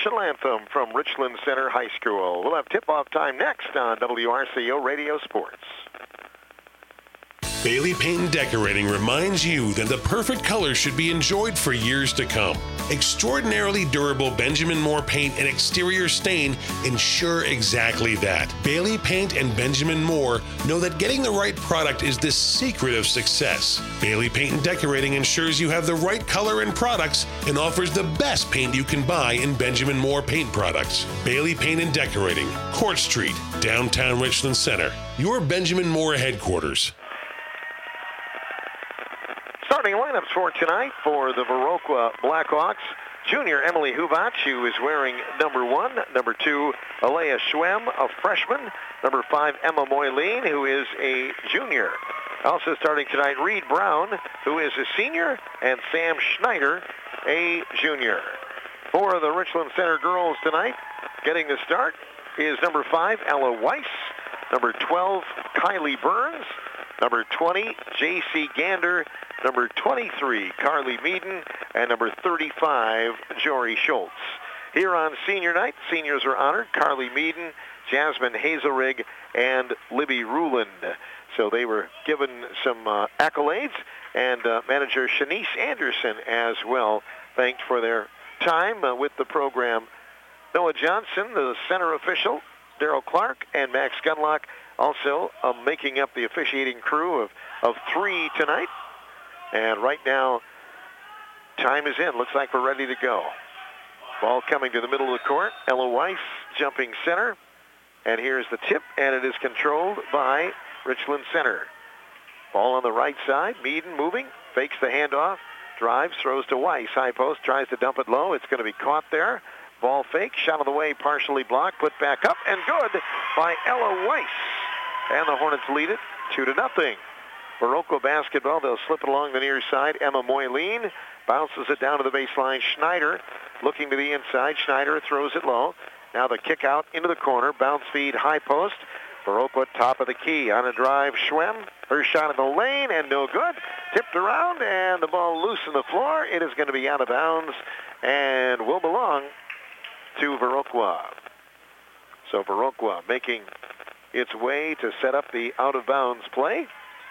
national anthem from Richland Center High School. We'll have tip-off time next on WRCO Radio Sports. Bailey Paint and Decorating reminds you that the perfect color should be enjoyed for years to come. Extraordinarily durable Benjamin Moore paint and exterior stain ensure exactly that. Bailey Paint and Benjamin Moore know that getting the right product is the secret of success. Bailey Paint and Decorating ensures you have the right color and products and offers the best paint you can buy in Benjamin Moore paint products. Bailey Paint and Decorating, Court Street, downtown Richland Center. Your Benjamin Moore headquarters. Starting lineups for tonight for the Viroqua Blackhawks. Junior Emily Hubach, who is wearing number 1. Number 2, Alea Schwem, a freshman. Number 5, Emma Moyleen, who is a junior. Also starting tonight, Reed Brown, who is a senior, and Sam Schneider, a junior. For the Richland Center girls tonight, getting the start is number 5, Ella Weiss. Number 12, Kylie Burns. Number 20, J.C. Gander. Number 23, Carly Meaden, and number 35, Jory Schultz. Here on senior night, seniors are honored: Carly Meaden, Jasmine Hazelrig, and Libby Ruland. So they were given some accolades, and manager Shanice Anderson as well thanked for their time with the program. Noah Johnson, the center official, Daryl Clark, and Max Gunlock also making up the officiating crew of 3 tonight. And right now, time is in. Looks like we're ready to go. Ball coming to the middle of the court. Ella Weiss jumping center. And here's the tip, and it is controlled by Richland Center. Ball on the right side. Meaden moving. Fakes the handoff. Drives, throws to Weiss. High post, tries to dump it low. It's going to be caught there. Ball fake. Shot on the way, partially blocked. Put back up, and good by Ella Weiss. And the Hornets lead it 2-0. Viroqua basketball, they'll slip it along the near side. Emma Moyleen bounces it down to the baseline. Schneider looking to the inside. Schneider throws it low. Now the kick out into the corner. Bounce feed, high post. Viroqua top of the key. On a drive, Schwem. Her shot in the lane, and no good. Tipped around, and the ball loose on the floor. It is going to be out of bounds and will belong to Viroqua. So Viroqua making its way to set up the out-of-bounds play.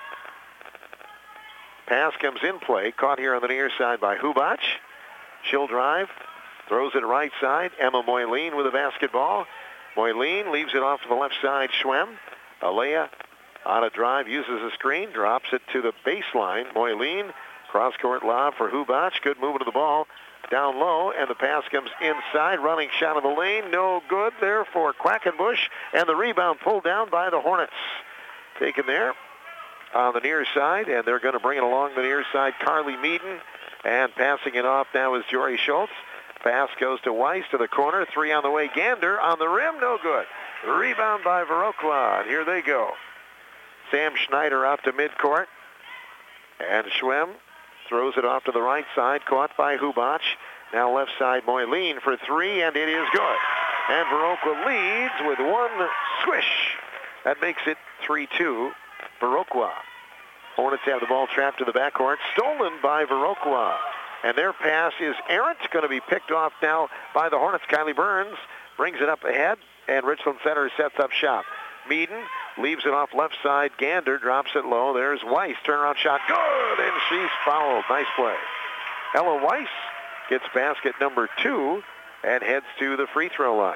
Pass comes in play, caught here on the near side by Hubach. She'll drive, throws it right side. Emma Moyleen with the basketball. Moyleen leaves it off to the left side, Schwem. Alea on a drive, uses a screen, drops it to the baseline. Moyleen, cross-court lob for Hubach. Good movement of the ball down low, and the pass comes inside. Running shot in the lane, no good there for Quackenbush, and the rebound pulled down by the Hornets. Taken there on the near side, and they're going to bring it along the near side. Carly Meaden, and passing it off now is Jory Schultz. Pass goes to Weiss to the corner. 3 on the way. Gander on the rim, no good. Rebound by Viroqua, and here they go. Sam Schneider out to midcourt, and Schwem throws it off to the right side, caught by Hubach. Now left side, Moyleen for 3, and it is good. And Viroqua leads with one swish. That makes it 3-2. Viroqua. Hornets have the ball trapped to the backcourt, stolen by Viroqua. And their pass is errant, going to be picked off now by the Hornets. Kylie Burns brings it up ahead, and Richland Center sets up shop. Meaden leaves it off left side. Gander drops it low. There's Weiss. Turnaround shot. Good, and she's fouled. Nice play. Ella Weiss gets basket number 2 and heads to the free throw line.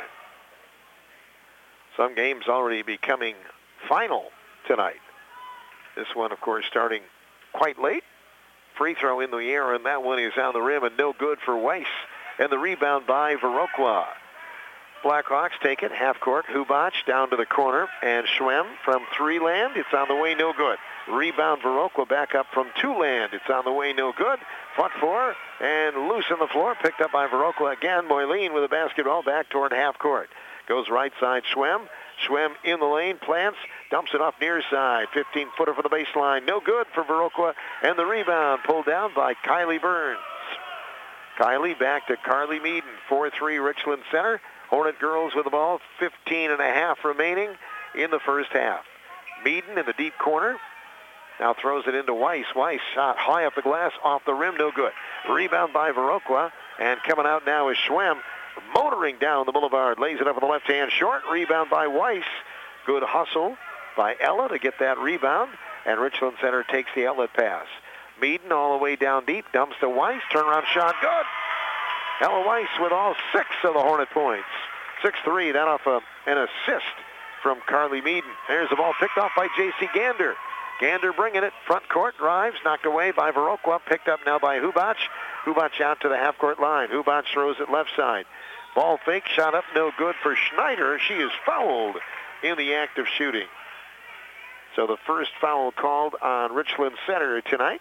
Some games already becoming final tonight. This one, of course, starting quite late. Free throw in the air, and that one is on the rim, and no good for Weiss. And the rebound by Viroqua. Blackhawks take it, half court. Hubach down to the corner, and Schwem from 3 land. It's on the way, no good. Rebound Viroqua back up from 2 land. It's on the way, no good. Fought for, and loose on the floor. Picked up by Viroqua again. Moyleen with a basketball back toward half court. Goes right side, Schwem. Schwem in the lane, plants, dumps it off near side. 15-footer for the baseline. No good for Viroqua. And the rebound pulled down by Kylie Burns. Kylie back to Carly Meaden. 4-3 Richland Center. Hornet girls with the ball. 15.5 remaining in the first half. Meaden in the deep corner. Now throws it into Weiss. Weiss shot high up the glass, off the rim, no good. Rebound by Viroqua. And coming out now is Schwem. motoring down the boulevard. Lays it up on the left-hand short. Rebound by Weiss. Good hustle by Ella to get that rebound. And Richland Center takes the outlet pass. Meaden all the way down deep. Dumps to Weiss. Turnaround shot. Good. Ella Weiss with all 6 of the Hornet points. 6-3. That off an assist from Carly Meaden. There's the ball picked off by J.C. Gander. Gander bringing it. Front court. Drives. Knocked away by Viroqua. Picked up now by Hubach. Hubach out to the half-court line. Hubach throws it left side. Ball fake. Shot up. No good for Schneider. She is fouled in the act of shooting. So the first foul called on Richland Center tonight.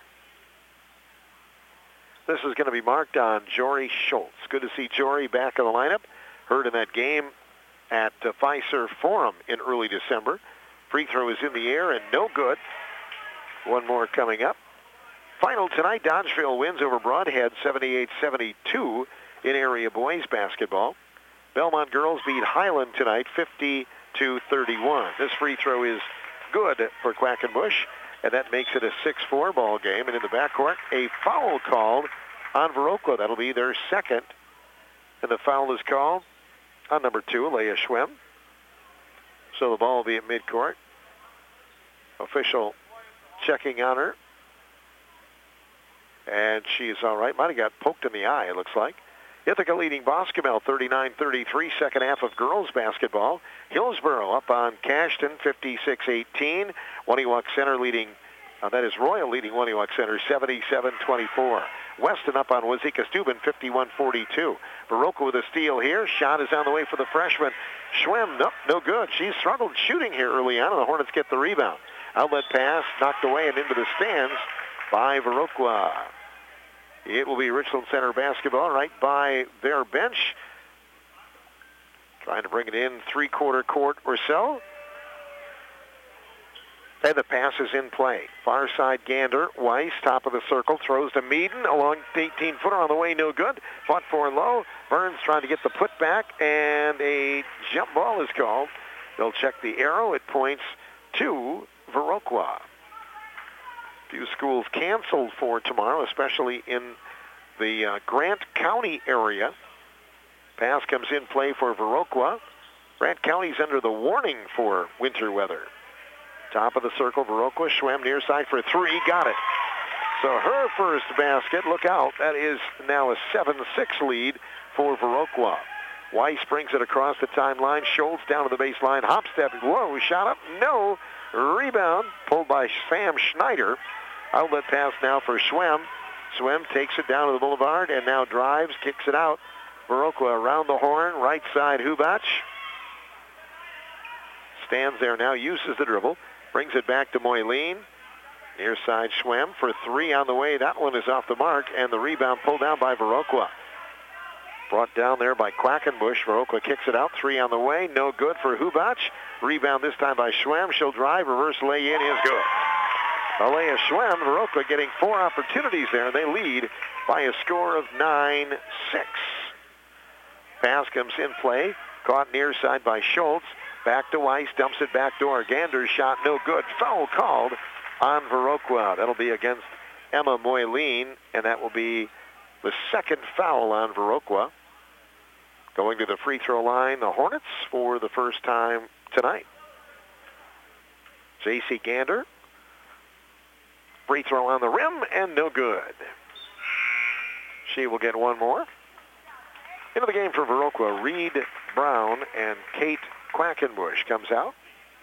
This is going to be marked on Jory Schultz. Good to see Jory back in the lineup. Heard in that game at Fiserv Forum in early December. Free throw is in the air and no good. One more coming up. Final tonight, Dodgeville wins over Broadhead 78-72 in area boys basketball. Belmont girls beat Highland tonight 50-31. This free throw is good for Quackenbush, and that makes it a 6-4 ball game. And in the backcourt, a foul called on Viroqua. That'll be their second. And the foul is called on number 2, Leah Schwem. So the ball will be at midcourt. Official checking on her. And she is all right. Might have got poked in the eye, it looks like. Ithaca leading Boscomel 39-33, second half of girls basketball. Hillsborough up on Cashton 56-18. Waniwak Center leading, that is Royal leading Waniwak Center 77-24. Weston up on Wazeeka-Steuben 51-42. Viroqua with a steal here. Shot is on the way for the freshman. Schwem, nope, no good. She's struggled shooting here early on, and the Hornets get the rebound. Outlet pass knocked away and into the stands by Viroqua. It will be Richland Center basketball right by their bench. Trying to bring it in three-quarter court or so. And the pass is in play. Far side Gander. Weiss, top of the circle, throws to Meaden. Along 18-footer on the way, no good. Fought for low. Burns trying to get the putback, and a jump ball is called. They'll check the arrow. It points to Viroqua. Few schools canceled for tomorrow, especially in the Grant County area. Pass comes in play for Viroqua. Grant County's under the warning for winter weather. Top of the circle, Viroqua. Schwem near side for 3. Got it. So her first basket, look out. That is now a 7-6 lead for Viroqua. Weiss brings it across the timeline. Schultz down to the baseline. Hop step. Whoa, shot up. No. Rebound pulled by Sam Schneider. Outlet pass now for Schwem. Schwem takes it down to the boulevard and now drives, kicks it out. Viroqua around the horn, right side Hubach. Stands there now, uses the dribble, brings it back to Moyleen. Near side Schwem for 3 on the way. That one is off the mark, and the rebound pulled down by Viroqua. Brought down there by Quackenbush. Viroqua kicks it out, 3 on the way. No good for Hubach. Rebound this time by Schwem. She'll drive, reverse lay in is good. Alea Schwem, Viroqua getting 4 opportunities there. They lead by a score of 9-6. Pass comes in play. Caught near side by Schultz. Back to Weiss. Dumps it back door. Gander's shot no good. Foul called on Viroqua. That'll be against Emma Moyleen, and that will be the second foul on Viroqua. Going to the free throw line, the Hornets for the first time tonight. J.C. Gander. Free throw on the rim, and no good. She will get one more. Into the game for Viroqua, Reed Brown and Kate Quackenbush comes out.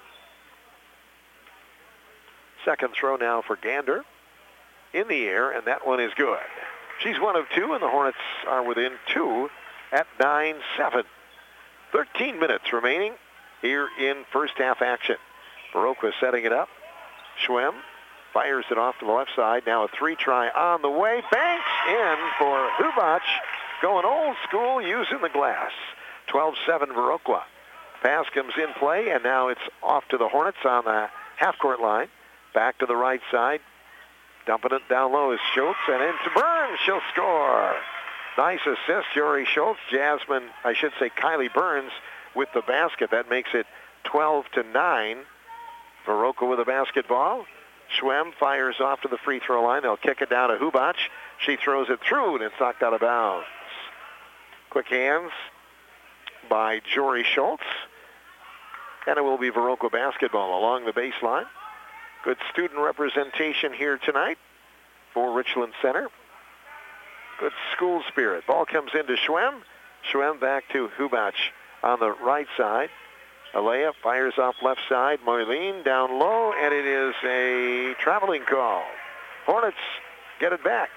Second throw now for Gander. In the air, and that one is good. She's 1 of 2, and the Hornets are within 2 at 9-7. 13 minutes remaining here in first half action. Viroqua setting it up. Schwem fires it off to the left side. Now a 3-try on the way. Banks in for Hubach. Going old school, using the glass. 12-7 Viroqua. Pass comes in play, and now it's off to the Hornets on the half-court line. Back to the right side. Dumping it down low is Schultz, and into Burns. She'll score. Nice assist, Jory Schultz. Kylie Burns with the basket. That makes it 12-9. Viroqua with a basketball. Schwem fires off to the free throw line. They'll kick it down to Hubach. She throws it through, and it's knocked out of bounds. Quick hands by Jory Schultz. And it will be Viroqua basketball along the baseline. Good student representation here tonight for Richland Center. Good school spirit. Ball comes into Schwem. Schwem back to Hubach on the right side. Alea fires off left side. Moyleen down low, and it is a traveling call. Hornets get it back.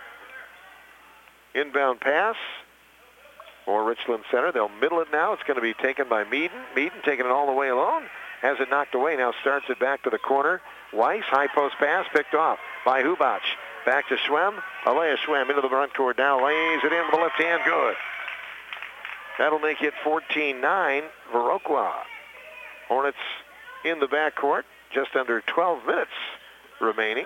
Inbound pass for Richland Center. They'll middle it now. It's going to be taken by Meaden. Meaden taking it all the way alone. Has it knocked away. Now starts it back to the corner. Weiss, high post pass, picked off by Hubach. Back to Schwem. Alea Schwem into the front court now. Lays it in with the left hand. Good. That'll make it 14-9, Viroqua. Hornets in the backcourt. Just under 12 minutes remaining.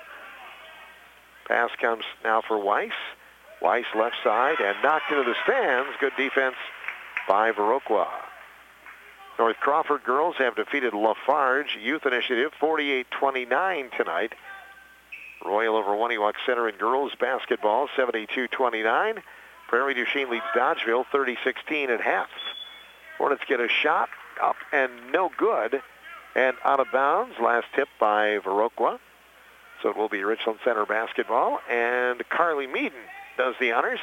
Pass comes now for Weiss. Weiss left side and knocked into the stands. Good defense by Viroqua. North Crawford girls have defeated Lafarge Youth Initiative 48-29 tonight. Royal over Waniwak Center in girls basketball 72-29. Prairie du Chien leads Dodgeville 30-16 at half. Hornets get a shot up and no good and out of bounds. Last tip by Viroqua. So it will be Richland Center basketball, and Carly Meaden does the honors.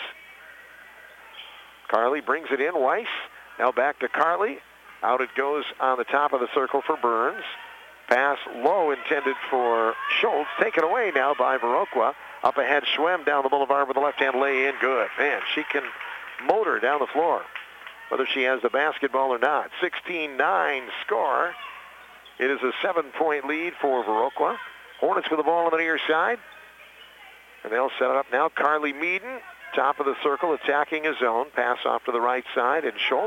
Carly brings it in. Weiss now back to Carly. Out it goes on the top of the circle for Burns. Pass low intended for Schultz. Taken away now by Viroqua. Up ahead, Schwem down the boulevard with the left-hand lay-in. Good. Man, she can motor down the floor, whether she has the basketball or not. 16-9 score. It is a 7-point lead for Viroqua. Hornets with the ball on the near side. And they'll set it up now. Carly Meaden, top of the circle, attacking his zone. Pass off to the right side, and Schultz.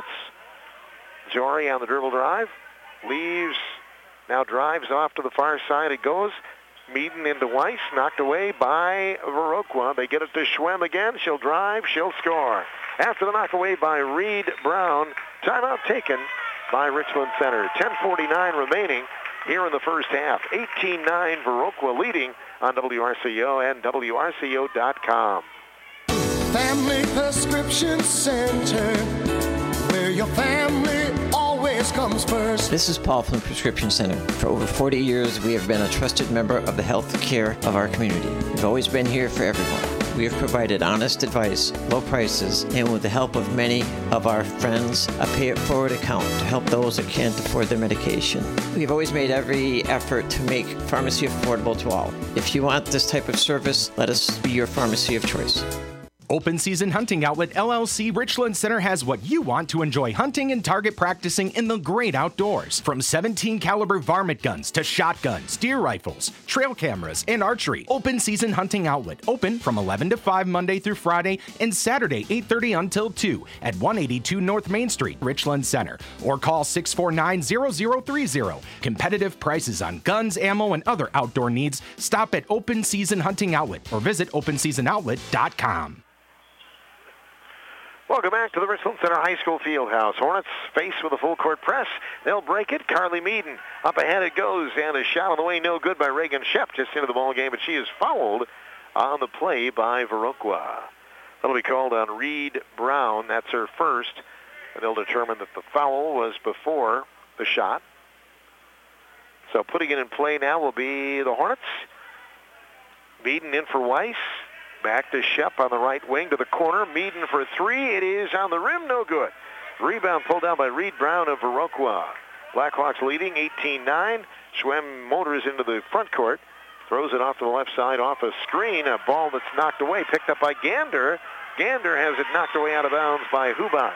Jory on the dribble drive. Leaves, now drives off to the far side. It goes. Meaden into Weiss, knocked away by Viroqua. They get it to Schwem again. She'll drive, she'll score. After the knock away by Reed Brown, timeout taken by Richland Center. 10:49 remaining here in the first half. 18-9 Viroqua leading on WRCO and WRCO.com. Family Prescription Center, where your family always comes first. This is Paul from the Prescription Center. For over 40 years, we have been a trusted member of the health care of our community. We've always been here for everyone. We have provided honest advice, low prices, and with the help of many of our friends, a pay-it-forward account to help those that can't afford their medication. We've always made every effort to make pharmacy affordable to all. If you want this type of service, let us be your pharmacy of choice. Open Season Hunting Outlet LLC Richland Center has what you want to enjoy hunting and target practicing in the great outdoors. From 17 caliber varmint guns to shotguns, deer rifles, trail cameras, and archery. Open Season Hunting Outlet, open from 11 to 5 Monday through Friday and Saturday 8:30 until 2 at 182 North Main Street, Richland Center. Or call 649-0030. Competitive prices on guns, ammo, and other outdoor needs. Stop at Open Season Hunting Outlet or visit openseasonoutlet.com. Welcome back to the Richland Center High School Fieldhouse. Hornets faced with a full court press. They'll break it. Carly Meaden up ahead it goes, and a shot on the way, no good by Reagan Shep just into the ball game, but she is fouled on the play by Viroqua. That'll be called on Reed Brown. That's her first, and they'll determine that the foul was before the shot. So putting it in play now will be the Hornets. Meaden in for Weiss. Back to Shep on the right wing to the corner. Meaden for three. It is on the rim. No good. Rebound pulled down by Reed Brown of Viroqua. Blackhawks leading 18-9. Schwem motors into the front court. Throws it off to the left side off a screen. A ball that's knocked away. Picked up by Gander. Gander has it knocked away out of bounds by Hubach.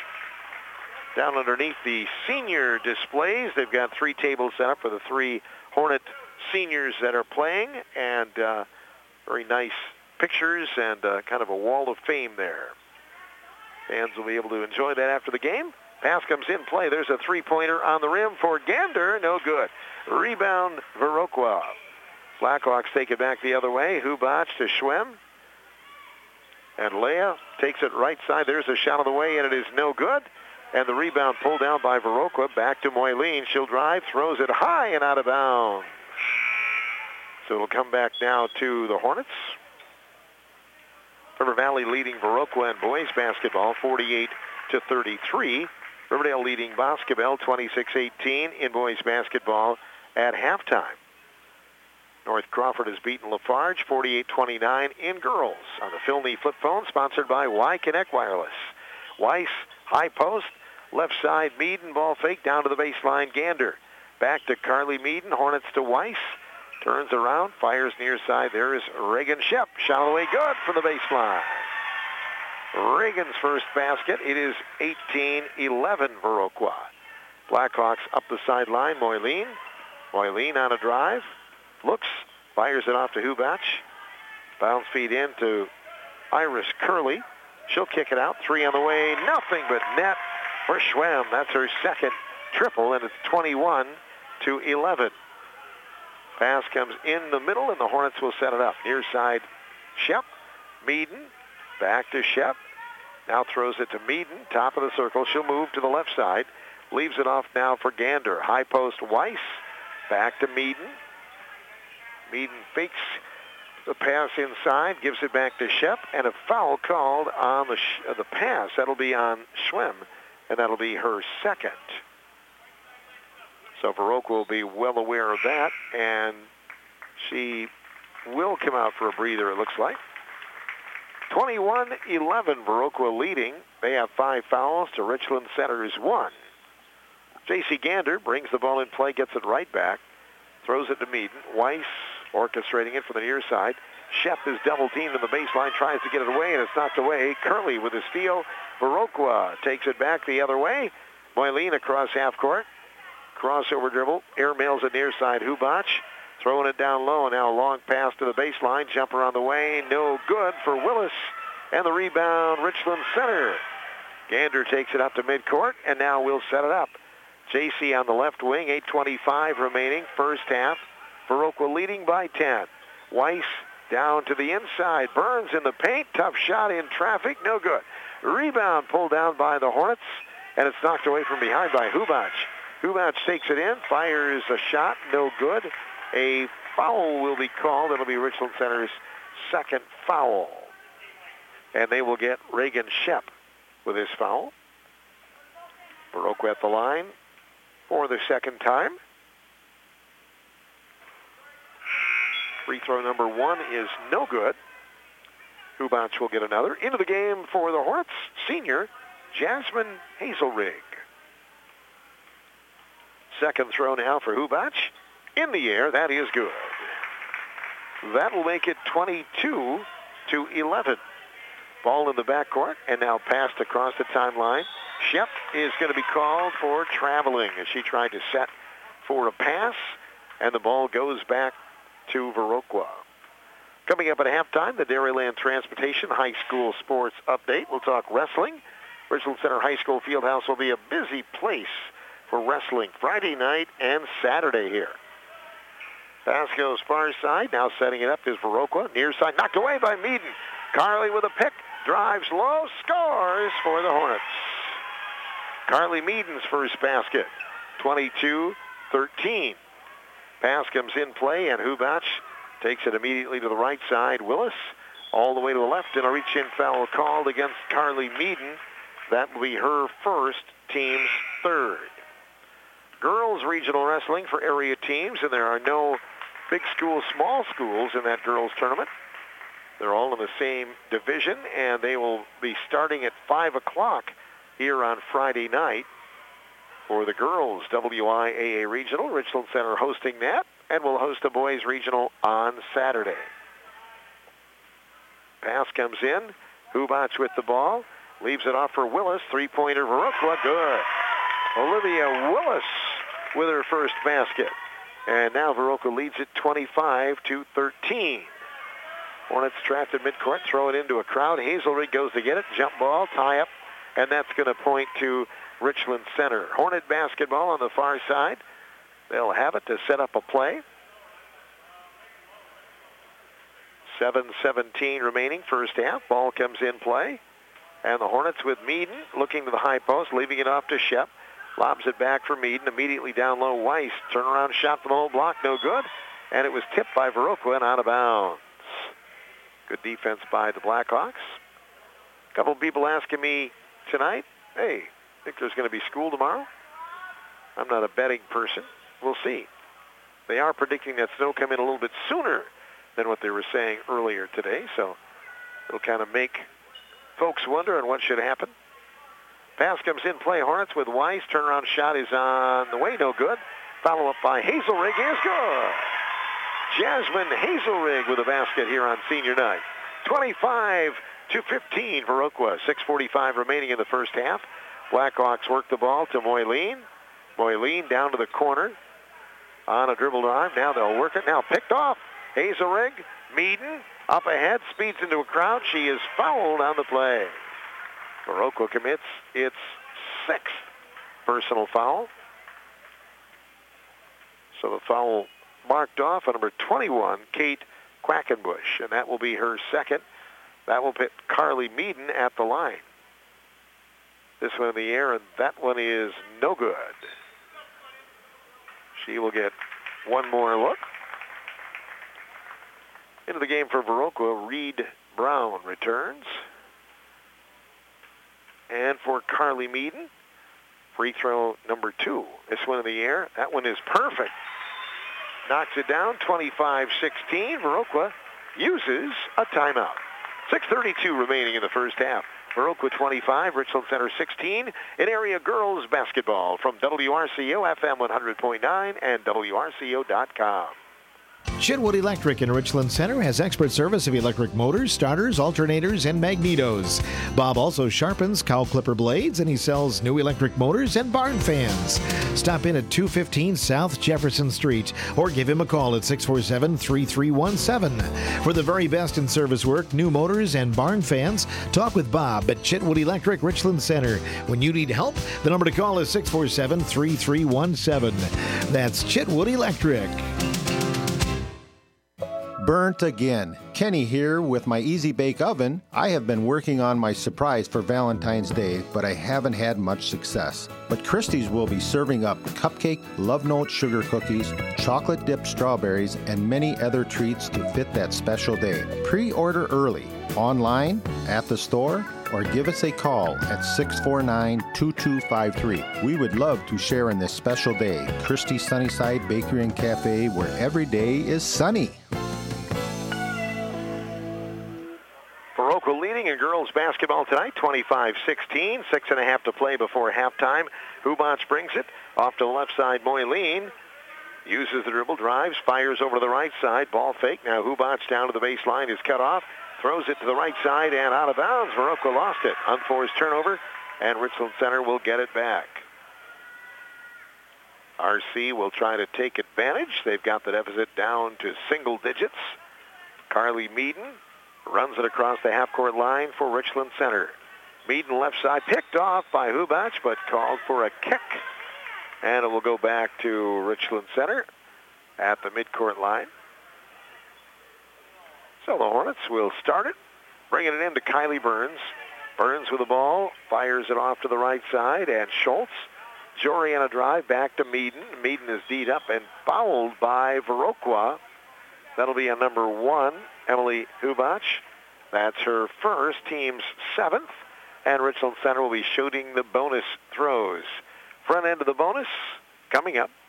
Down underneath the senior displays, they've got three tables set up for the three Hornet seniors that are playing. And very nice pictures and kind of a wall of fame there. Fans will be able to enjoy that after the game. Pass comes in play. There's a three-pointer on the rim for Gander. No good. Rebound, Viroqua. Blackhawks take it back the other way. Hubach to Schwem. And Leah takes it right side. There's a shot on the way, and it is no good. And the rebound pulled down by Viroqua. Back to Moyleen. She'll drive, throws it high and out of bounds. So it'll come back now to the Hornets. River Valley leading Viroqua in boys basketball 48-29. 33. Riverdale leading Boscobel 26-18 in boys basketball at halftime. North Crawford has beaten Lafarge 48-29 in girls. On the Phil Nee flip phone, sponsored by Y-Connect Wireless. Weiss, high post, left side, Meaden, ball fake, down to the baseline, Gander. Back to Carly Meaden, Hornets to Weiss. Turns around, fires near side. There is Reagan Shep. Shot away good from the baseline. Reagan's first basket. It is 18-11 Viroqua. Blackhawks up the sideline. Moyleen on a drive. Looks, fires it off to Hubach. Bounce feed in to Iris Curley. She'll kick it out. 3 on the way. Nothing but net for Schwem. That's her second triple, and it's 21-11. Pass comes in the middle, and the Hornets will set it up. Near side, Shep. Meaden. Back to Shep. Now throws it to Meaden. Top of the circle. She'll move to the left side. Leaves it off now for Gander. High post, Weiss. Back to Meaden. Meaden fakes the pass inside. Gives it back to Shep. And a foul called on the pass. That'll be on Schwem. And that'll be her second. So Viroqua will be well aware of that. And she will come out for a breather, it looks like. 21-11, Viroqua leading. They have 5 fouls to Richland Center's 1. J.C. Gander brings the ball in play, gets it right back. Throws it to Meaden. Weiss orchestrating it from the near side. Shep is double-teamed in the baseline, tries to get it away, and it's knocked away. Curley with a steal. Viroqua takes it back the other way. Moyleen across half court. Crossover dribble. Air mails it near side. Hubach throwing it down low. Now a long pass to the baseline. Jumper on the way. No good for Willis. And the rebound, Richland Center. Gander takes it up to midcourt, and now we'll set it up. J.C. on the left wing. 8:25 remaining. First half. Viroqua leading by 10. Weiss down to the inside. Burns in the paint. Tough shot in traffic. No good. Rebound pulled down by the Hornets, and it's knocked away from behind by Hubach. Hubach takes it in, fires a shot, no good. A foul will be called. It'll be Richland Center's second foul. And they will get Reagan Shep with his foul. Viroqua at the line for the second time. Free throw number 1 is no good. Hubach will get another. Into the game for the Hornets, senior Jasmine Hazelrig. Second throw now for Hubach. In the air, that is good. That will make it 22-11. Ball in the backcourt, and now passed across the timeline. Shep is going to be called for traveling as she tried to set for a pass, and the ball goes back to Viroqua. Coming up at halftime, the Dairyland Transportation High School Sports Update. We'll talk wrestling. Richland Center High School Fieldhouse will be a busy place for wrestling Friday night and Saturday here. Pass goes far side. Now setting it up is Viroqua. Near side, knocked away by Meaden. Carly with a pick. Drives low. Scores for the Hornets. Carly Meaden's first basket. 22-13. Pass comes in play, and Hubach takes it immediately to the right side. Willis all the way to the left, and a reach-in foul called against Carly Meaden. That will be her first, team's third. Girls regional wrestling for area teams, and there are no big school, small schools in that girls tournament. They're all in the same division, and they will be starting at 5 o'clock here on Friday night for the girls WIAA regional. Richland Center hosting that, and will host a boys regional on Saturday. Pass comes in. Hubach with the ball. Leaves it off for Willis. Three-pointer Viroqua. Good. Olivia Willis with her first basket. And now Viroqua leads it 25-13. Hornets trapped at midcourt. Throw it into a crowd. Hazelrig goes to get it. Jump ball. Tie up. And that's going to point to Richland Center. Hornet basketball on the far side. They'll have it to set up a play. 7:17 remaining, first half. Ball comes in play. And the Hornets with Meaden looking to the high post, leaving it off to Shep. Lobs it back for Meaden. Immediately down low, Weiss. Turnaround shot from the whole block, no good. And it was tipped by Viroqua and out of bounds. Good defense by the Blackhawks. A couple of people asking me tonight, Hey, think there's going to be school tomorrow? I'm not a betting person. We'll see. They are predicting that snow come in a little bit sooner than what they were saying earlier today, so it'll kind of make folks wonder on what should happen. Pass comes in play. Hornets with Weiss. Turnaround shot is on the way. No good. Follow up by Hazelrig is good. Jasmine Hazelrig with a basket here on senior night. 25-15 Viroqua. 6:45 remaining in the first half. Blackhawks work the ball to Moyleen. Moyleen down to the corner on a dribble drive. Now they'll work it. Now picked off. Hazelrig. Meaden up ahead. Speeds into a crowd. She is fouled on the play. Viroqua commits its 6th personal foul. So the foul marked off on number 21, Kate Quackenbush, and that will be her 2nd. That will put Carly Meaden at the line. This one in the air, and that one is no good. She will get one more look. Into the game for Viroqua, Reed Brown returns. And for Carly Meaden, free throw number 2. This one in the air. That one is perfect. Knocks it down, 25-16. Viroqua uses a timeout. 6:32 remaining in the first half. Viroqua 25, Richland Center 16 in area girls basketball from WRCO FM 100.9 and WRCO.com. Chitwood Electric in Richland Center has expert service of electric motors, starters, alternators, and magnetos. Bob also sharpens cow clipper blades, and he sells new electric motors and barn fans. Stop in at 215 South Jefferson Street or give him a call at 647-3317. For the very best in service work, new motors, and barn fans, talk with Bob at Chitwood Electric Richland Center. When you need help, the number to call is 647-3317. That's Chitwood Electric. Burnt again. Kenny here with my Easy Bake Oven. I have been working on my surprise for Valentine's Day, but I haven't had much success. But Christie's will be serving up cupcake, love note sugar cookies, chocolate dipped strawberries, and many other treats to fit that special day. Pre-order early, online, at the store, or give us a call at 649-2253. We would love to share in this special day. Christie's Sunnyside Bakery and Cafe, where every day is sunny. Viroqua leading in girls basketball tonight, 25-16. 6.5 to play before halftime. Hubach brings it off to the left side. Moyleen uses the dribble, drives, fires over to the right side. Ball fake. Now Hubach down to the baseline is cut off. Throws it to the right side and out of bounds. Viroqua lost it. Unforced turnover, and Richland Center will get it back. RC will try to take advantage. They've got the deficit down to single digits. Carly Meaden runs it across the half-court line for Richland Center. Meaden left side, picked off by Hubach, but called for a kick. And it will go back to Richland Center at the midcourt line. So the Hornets will start it, bringing it in to Kylie Burns. Burns with the ball, fires it off to the right side, and Schultz. Jory on a drive, back to Meaden. Meaden is D'd up and fouled by Viroqua. That'll be on number 1, Emily Hubach. That's her first, team's 7th. And Richland Center will be shooting the bonus throws. Front end of the bonus coming up.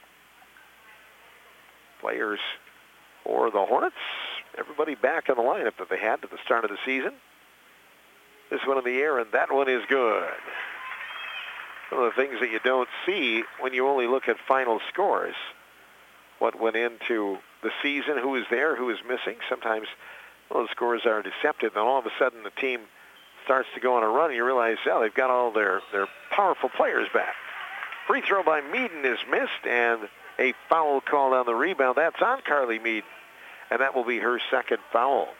Players for the Hornets. Everybody back in the lineup that they had at the start of the season. This one in the air, and that one is good. One of the things that you don't see when you only look at final scores. What went into the season, who is there, who is missing. Sometimes those scores are deceptive, and all of a sudden the team starts to go on a run, and you realize, oh, they've got all their powerful players back. Free throw by Meaden is missed, and a foul called on the rebound. That's on Carly Meaden, and that will be her 2nd foul.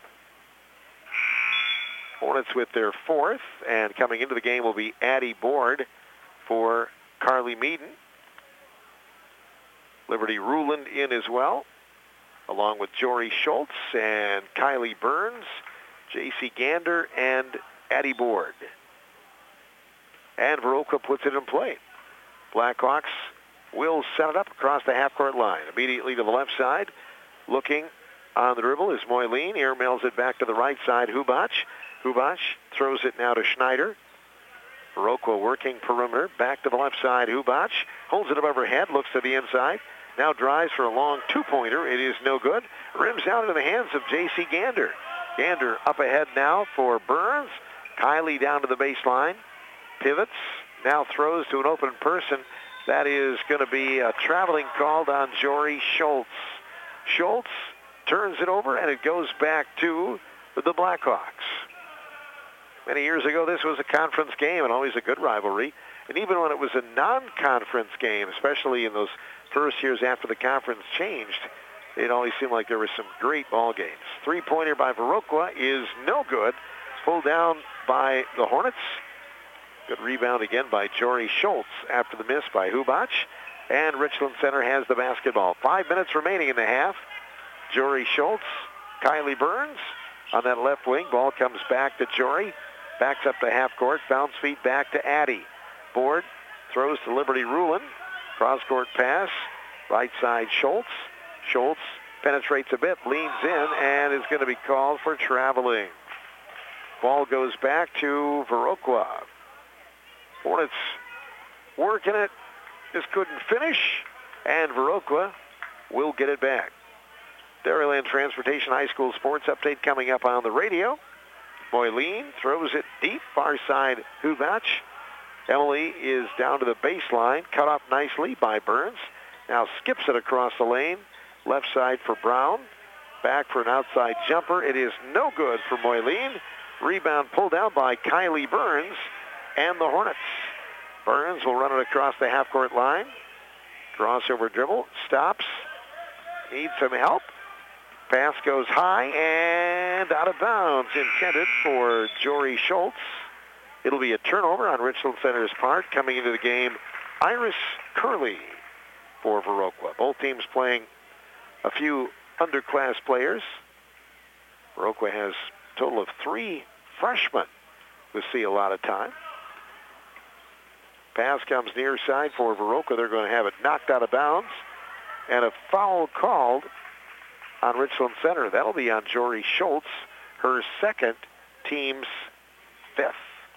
Hornets with their 4th, and coming into the game will be Addie Board for Carly Meaden. Liberty Ruland in as well, along with Jory Schultz and Kylie Burns, J.C. Gander, and Addie Board. And Viroqua puts it in play. Blackhawks will set it up across the half-court line. Immediately to the left side, looking on the dribble is Moyleen. Airmails it back to the right side, Hubach. Hubach throws it now to Schneider. Viroqua working perimeter. Back to the left side. Hubac holds it above her head. Looks to the inside. Now drives for a long two-pointer. It is no good. Rims out into the hands of J.C. Gander. Gander up ahead now for Burns. Kylie down to the baseline. Pivots. Now throws to an open person. That is going to be a traveling called on Jory Schultz. Schultz turns it over, and it goes back to the Blackhawks. Many years ago, this was a conference game and always a good rivalry. And even when it was a non-conference game, especially in those first years after the conference changed, it always seemed like there were some great ball games. Three-pointer by Viroqua is no good. Pulled down by the Hornets. Good rebound again by Jory Schultz after the miss by Hubac. And Richland Center has the basketball. 5 minutes remaining in the half. Jory Schultz, Kylie Burns on that left wing. Ball comes back to Jory. Backs up the half court. Bounce feet back to Addy. Board throws to Liberty Rulin. Cross-court pass. Right side Schultz. Schultz penetrates a bit, leans in, and is going to be called for traveling. Ball goes back to Viroqua. Hornets working it. Just couldn't finish, and Viroqua will get it back. Dairyland Transportation High School Sports Update coming up on the radio. Moyleen throws it deep, far side Hubac. Emily is down to the baseline, cut off nicely by Burns. Now skips it across the lane, left side for Brown. Back for an outside jumper. It is no good for Moyleen. Rebound pulled down by Kylie Burns and the Hornets. Burns will run it across the half-court line. Crossover dribble, stops, needs some help. Pass goes high and out of bounds, intended for Jory Schultz. It'll be a turnover on Richland Center's part. Coming into the game, Iris Curley for Viroqua. Both teams playing a few underclass players. Viroqua has a total of 3 freshmen who see a lot of time. Pass comes near side for Viroqua. They're going to have it knocked out of bounds. And a foul called on Richland Center. That'll be on Jory Schultz, her second, team's 5th.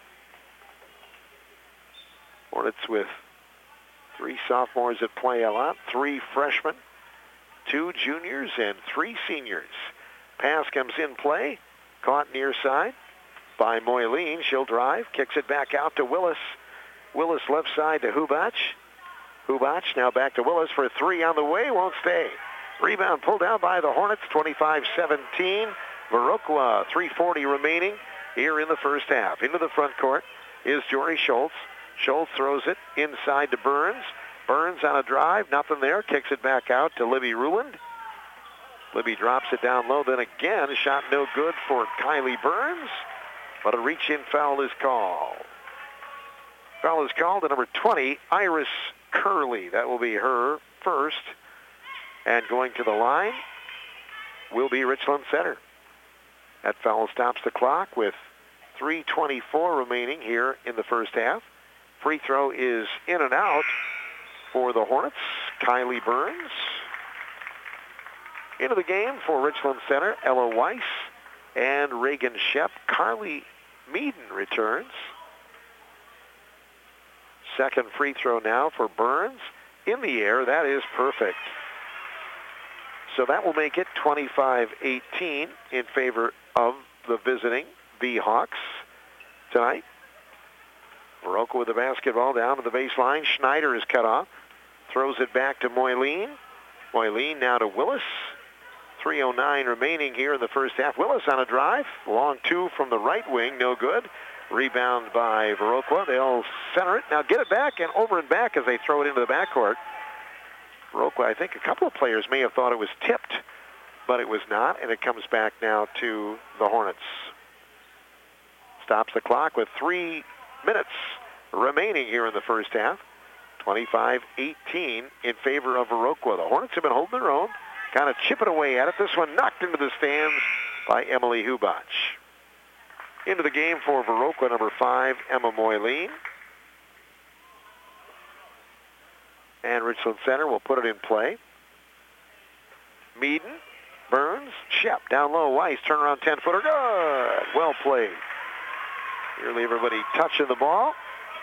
Hornets with 3 sophomores that play a lot, 3 freshmen, 2 juniors, and 3 seniors. Pass comes in play, caught near side by Moyleen. She'll drive, kicks it back out to Willis. Willis left side to Hubac. Hubac now back to Willis for 3 on the way, won't stay. Rebound pulled down by the Hornets, 25-17. Viroqua, 3:40 remaining here in the first half. Into the front court is Jory Schultz. Schultz throws it inside to Burns. Burns on a drive, nothing there. Kicks it back out to Libby Ruland. Libby drops it down low. Then again, a shot no good for Kylie Burns. But a reach-in foul is called. Foul is called to number 20, Iris Curley. That will be her first. And going to the line will be Richland Center. That foul stops the clock with 3:24 remaining here in the first half. Free throw is in and out for the Hornets. Kylie Burns. Into the game for Richland Center, Ella Weiss and Reagan Shep. Carly Meaden returns. Second free throw now for Burns. In the air, that is perfect. So that will make it 25-18 in favor of the visiting V-Hawks tonight. Viroqua with the basketball down to the baseline. Schneider is cut off. Throws it back to Moyleen. Moyleen now to Willis. 3:09 remaining here in the first half. Willis on a drive. Long 2 from the right wing. No good. Rebound by Viroqua. They'll center it. Now get it back and over and back as they throw it into the backcourt. Viroqua, I think a couple of players may have thought it was tipped, but it was not, and it comes back now to the Hornets. Stops the clock with 3 minutes remaining here in the first half. 25-18 in favor of Viroqua. The Hornets have been holding their own, kind of chipping away at it. This one knocked into the stands by Emily Hubac. Into the game for Viroqua, number 5, Emma Moyleen. And Richland Center will put it in play. Meaden, Burns, Shep, down low, Weiss, turnaround 10-footer, good. Well played. Nearly everybody touching the ball.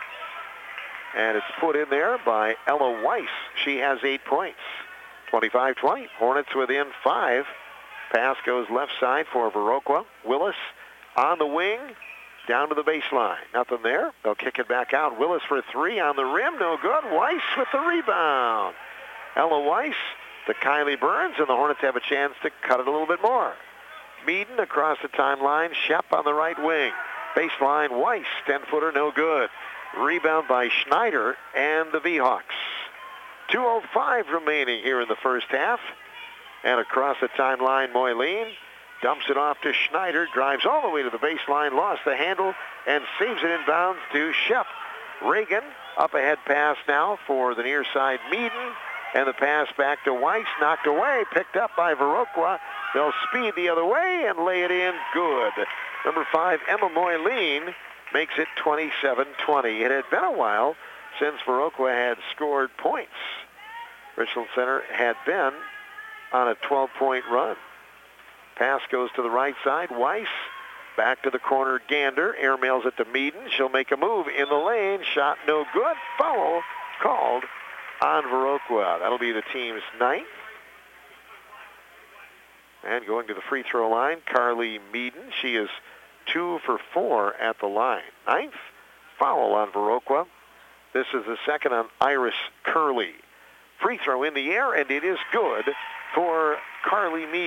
And it's put in there by Ella Weiss. She has 8 points. 25-20. Hornets within 5. Pass goes left side for Viroqua. Willis on the wing, down to the baseline. Nothing there. They'll kick it back out. Willis for 3 on the rim. No good. Weiss with the rebound. Ella Weiss to Kylie Burns, and the Hornets have a chance to cut it a little bit more. Meaden across the timeline. Shep on the right wing. Baseline, Weiss, 10-footer, no good. Rebound by Schneider and the V-Hawks. 2:05 remaining here in the first half. And across the timeline, Moyleen dumps it off to Schneider, drives all the way to the baseline, lost the handle, and saves it inbounds to Shep. Reagan, up ahead pass now for the near side Meaden, and the pass back to Weiss, knocked away, picked up by Viroqua. They'll speed the other way and lay it in good. Number 5, Emma Moyleen, makes it 27-20. It had been a while since Viroqua had scored points. Richland Center had been on a 12-point run. Pass goes to the right side. Weiss back to the corner. Gander airmails it to Meaden. She'll make a move in the lane. Shot no good. Foul called on Viroqua. That'll be the team's 9th. And going to the free throw line, Carly Meaden. She is 2 for 4 at the line. 9th foul on Viroqua. This is the second on Iris Curley. Free throw in the air, and it is good for Carly Meaden.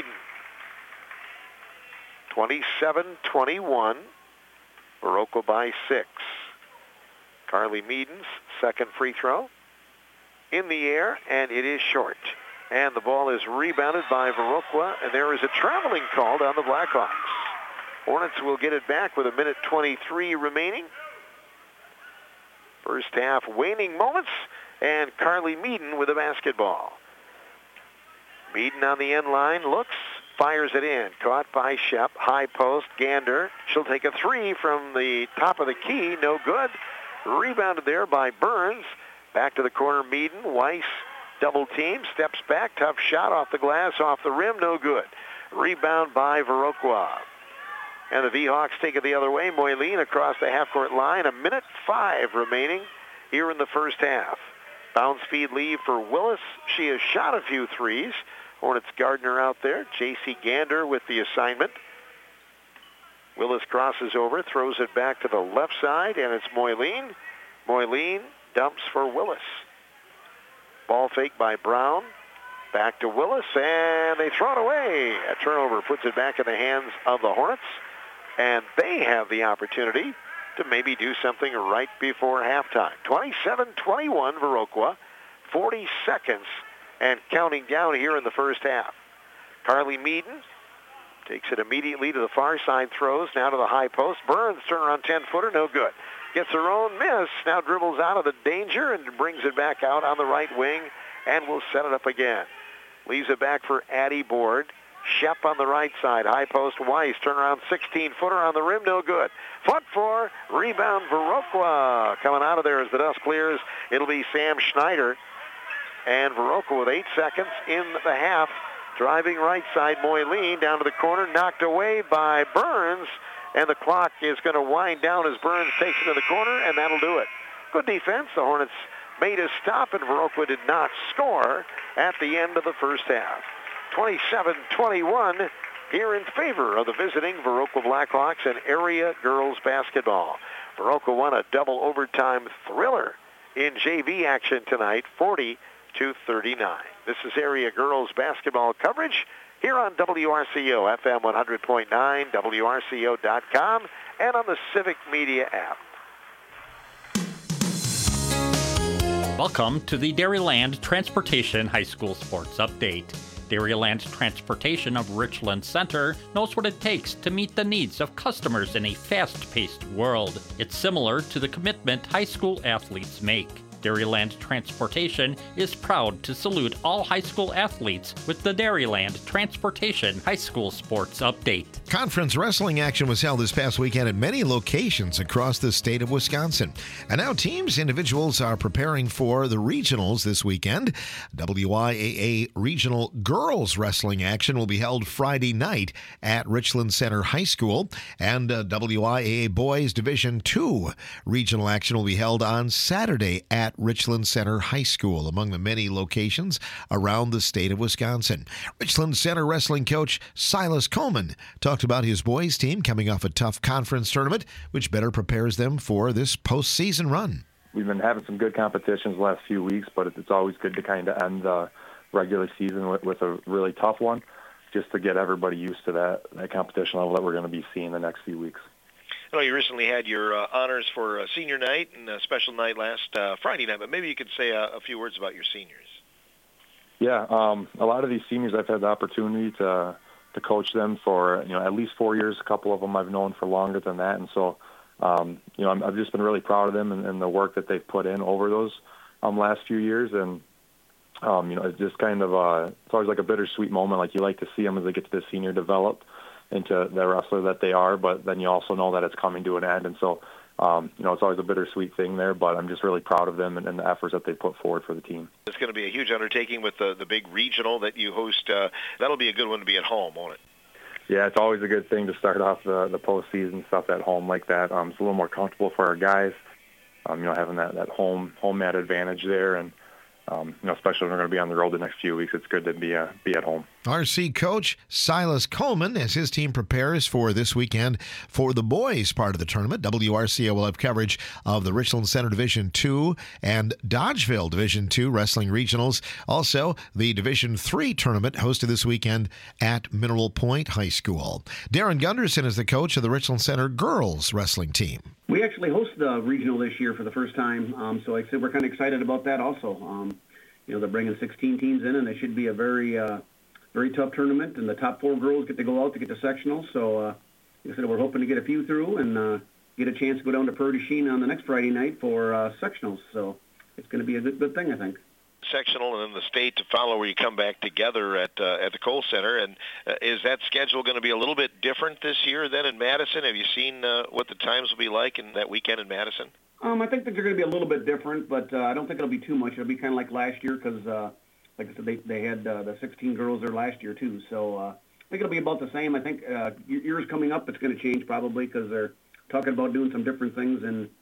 27-21. Viroqua by 6. Carly Meaden's second free throw. In the air, and it is short. And the ball is rebounded by Viroqua, and there is a traveling called on the Blackhawks. Hornets will get it back with 1:23 remaining. First half waning moments, and Carly Meaden with a basketball. Meaden on the end line, looks, fires it in. Caught by Shep, high post, Gander. She'll take a 3 from the top of the key, no good. Rebounded there by Burns. Back to the corner, Meaden. Weiss double team, steps back, tough shot off the glass, off the rim, no good. Rebound by Viroqua. And the V-Hawks take it the other way. Moyleen across the half-court line. 1:05 remaining here in the first half. Bounce feed leave for Willis. She has shot a few threes. Hornets Gardner out there. J.C. Gander with the assignment. Willis crosses over, throws it back to the left side, and it's Moyleen. Moyleen dumps for Willis. Ball fake by Brown. Back to Willis, and they throw it away. A turnover puts it back in the hands of the Hornets, and they have the opportunity to maybe do something right before halftime. 27-21 Viroqua, 40 seconds and counting down here in the first half. Carly Meaden takes it immediately to the far side, throws now to the high post. Burns, turnaround 10-footer, no good. Gets her own miss, now dribbles out of the danger and brings it back out on the right wing and will set it up again. Leaves it back for Addie Board. Shep on the right side. High post Weiss. Turnaround 16-footer on the rim. No good. Foot 4. Rebound Viroqua. Coming out of there as the dust clears. It'll be Sam Schneider. And Viroqua with 8 seconds in the half. Driving right side. Moyleen down to the corner. Knocked away by Burns. And the clock is going to wind down as Burns takes it to the corner. And that'll do it. Good defense. The Hornets made a stop, and Viroqua did not score at the end of the first half. 27-21 here in favor of the visiting Viroqua Blackhawks and area girls basketball. Viroqua won a double overtime thriller in JV action tonight, 40-39. This is area girls basketball coverage here on WRCO, FM 100.9, WRCO.com, and on the Civic Media app. Welcome to the Dairyland Transportation High School Sports Update. Dairyland Transportation of Richland Center knows what it takes to meet the needs of customers in a fast-paced world. It's similar to the commitment high school athletes make. Dairyland Transportation is proud to salute all high school athletes with the Dairyland Transportation High School Sports Update. Conference wrestling action was held this past weekend at many locations across the state of Wisconsin. And now teams, individuals are preparing for the regionals this weekend. WIAA Regional Girls Wrestling action will be held Friday night at Richland Center High School. And WIAA Boys Division II Regional action will be held on Saturday at Richland Center High School, among the many locations around the state of Wisconsin. Richland Center wrestling coach Silas Coleman talked about his boys team coming off a tough conference tournament, which better prepares them for this postseason run. We've been having some good competitions the last few weeks, but it's always good to kind of end the regular season with a really tough one, just to get everybody used to that competition level that we're going to be seeing the next few weeks. I know you recently had your honors for senior night and a special night last Friday night, but maybe you could say a few words about your seniors. Yeah, a lot of these seniors I've had the opportunity to coach them for at least 4 years. A couple of them I've known for longer than that, and so I've just been really proud of them and the work that they've put in over those last few years. And it's just kind of it's always like a bittersweet moment. Like, you like to see them as they get to the senior develop into the wrestler that they are, but then you also know that it's coming to an end. And so, it's always a bittersweet thing there, but I'm just really proud of them and the efforts that they put forward for the team. It's going to be a huge undertaking with the big regional that you host. That'll be a good one to be at home, won't it? Yeah, it's always a good thing to start off the postseason stuff at home like that. It's a little more comfortable for our guys, having that home mat advantage there. And especially when we're going to be on the road the next few weeks, it's good to be at home. RC coach Silas Coleman, as his team prepares for this weekend for the boys part of the tournament. WRCO will have coverage of the Richland Center Division II and Dodgeville Division II wrestling regionals. Also, the Division III tournament hosted this weekend at Mineral Point High School. Darren Gunderson is the coach of the Richland Center girls wrestling team. We actually host the regional this year for the first time, so like I said, we're kind of excited about that also. They're bringing 16 teams in, and it should be a very tough tournament, and the top 4 girls get to go out to get to sectionals. So, like I said, we're hoping to get a few through and get a chance to go down to Prairie du Chien on the next Friday night for sectionals. So it's going to be a good thing, I think. Sectional and then the state to follow, where you come back together at the Kohl Center. And is that schedule going to be a little bit different this year than in Madison? Have you seen what the times will be like in that weekend in Madison? I think that they're going to be a little bit different, but I don't think it'll be too much. It'll be kind of like last year because, like I said, they had the 16 girls there last year too. So I think it'll be about the same. I think years coming up, it's going to change probably because they're talking about doing some different things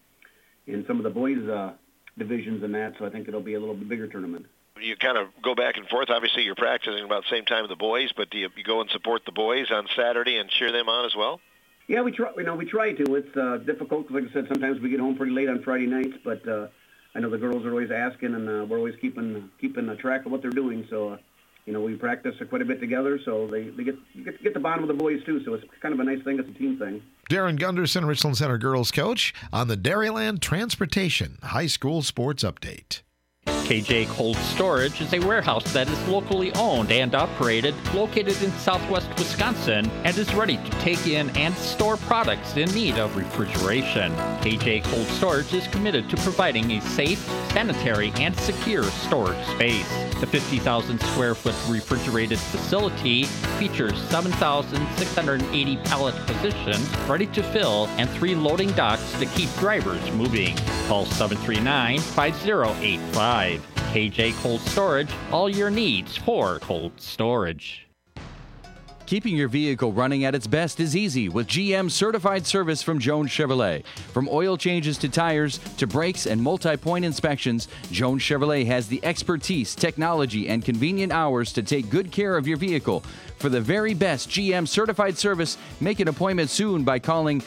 in some of the boys' divisions and that. So I think it'll be a little bit bigger tournament. You kind of go back and forth. Obviously, you're practicing about the same time as the boys, but do you go and support the boys on Saturday and cheer them on as well? Yeah, we try. We try to. It's difficult because, like I said, sometimes we get home pretty late on Friday nights. But I know the girls are always asking, and we're always keeping a track of what they're doing. So, we practice quite a bit together. So they get the bottom of the boys too. So it's kind of a nice thing. It's a team thing. Darren Gunderson, Richland Center girls coach, on the Dairyland Transportation High School Sports Update. KJ Cold Storage is a warehouse that is locally owned and operated, located in southwest Wisconsin, and is ready to take in and store products in need of refrigeration. KJ Cold Storage is committed to providing a safe, sanitary, and secure storage space. The 50,000 square foot refrigerated facility features 7,680 pallet positions ready to fill and 3 loading docks to keep drivers moving. Call 739-5085. KJ Cold Storage, all your needs for cold storage. Keeping your vehicle running at its best is easy with GM certified service from Jones Chevrolet. From oil changes to tires to brakes and multi-point inspections, Jones Chevrolet has the expertise, technology, and convenient hours to take good care of your vehicle. For the very best GM certified service, make an appointment soon by calling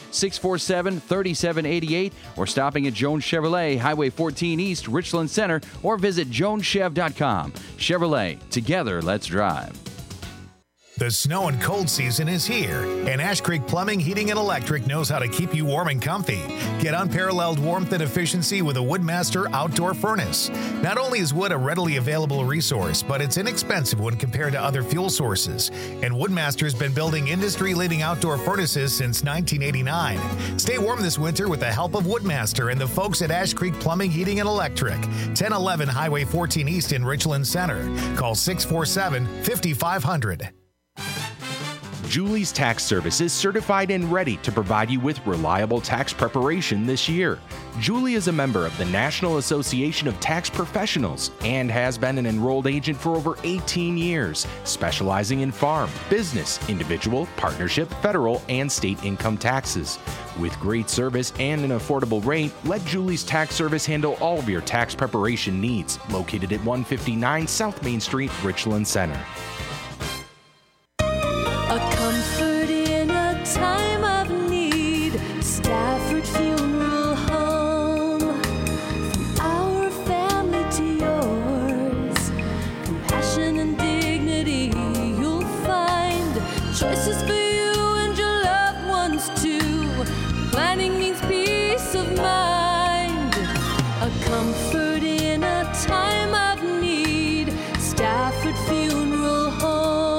647-3788 or stopping at Jones Chevrolet, Highway 14 East, Richland Center, or visit joneschev.com. Chevrolet, together let's drive. The snow and cold season is here, and Ash Creek Plumbing, Heating, and Electric knows how to keep you warm and comfy. Get unparalleled warmth and efficiency with a Woodmaster outdoor furnace. Not only is wood a readily available resource, but it's inexpensive when compared to other fuel sources. And Woodmaster's been building industry-leading outdoor furnaces since 1989. Stay warm this winter with the help of Woodmaster and the folks at Ash Creek Plumbing, Heating, and Electric. 1011 Highway 14 East in Richland Center. Call 647-5500. Julie's Tax Service is certified and ready to provide you with reliable tax preparation this year. Julie is a member of the National Association of Tax Professionals and has been an enrolled agent for over 18 years, specializing in farm, business, individual, partnership, federal, and state income taxes. With great service and an affordable rate, let Julie's Tax Service handle all of your tax preparation needs. Located at 159 South Main Street, Richland Center. A comfort in a time of need. Stafford Funeral Home. From our family to yours. Compassion and dignity you'll find. Choices for you and your loved ones too. Planning means peace of mind. A comfort in a time of need. Stafford Funeral Home.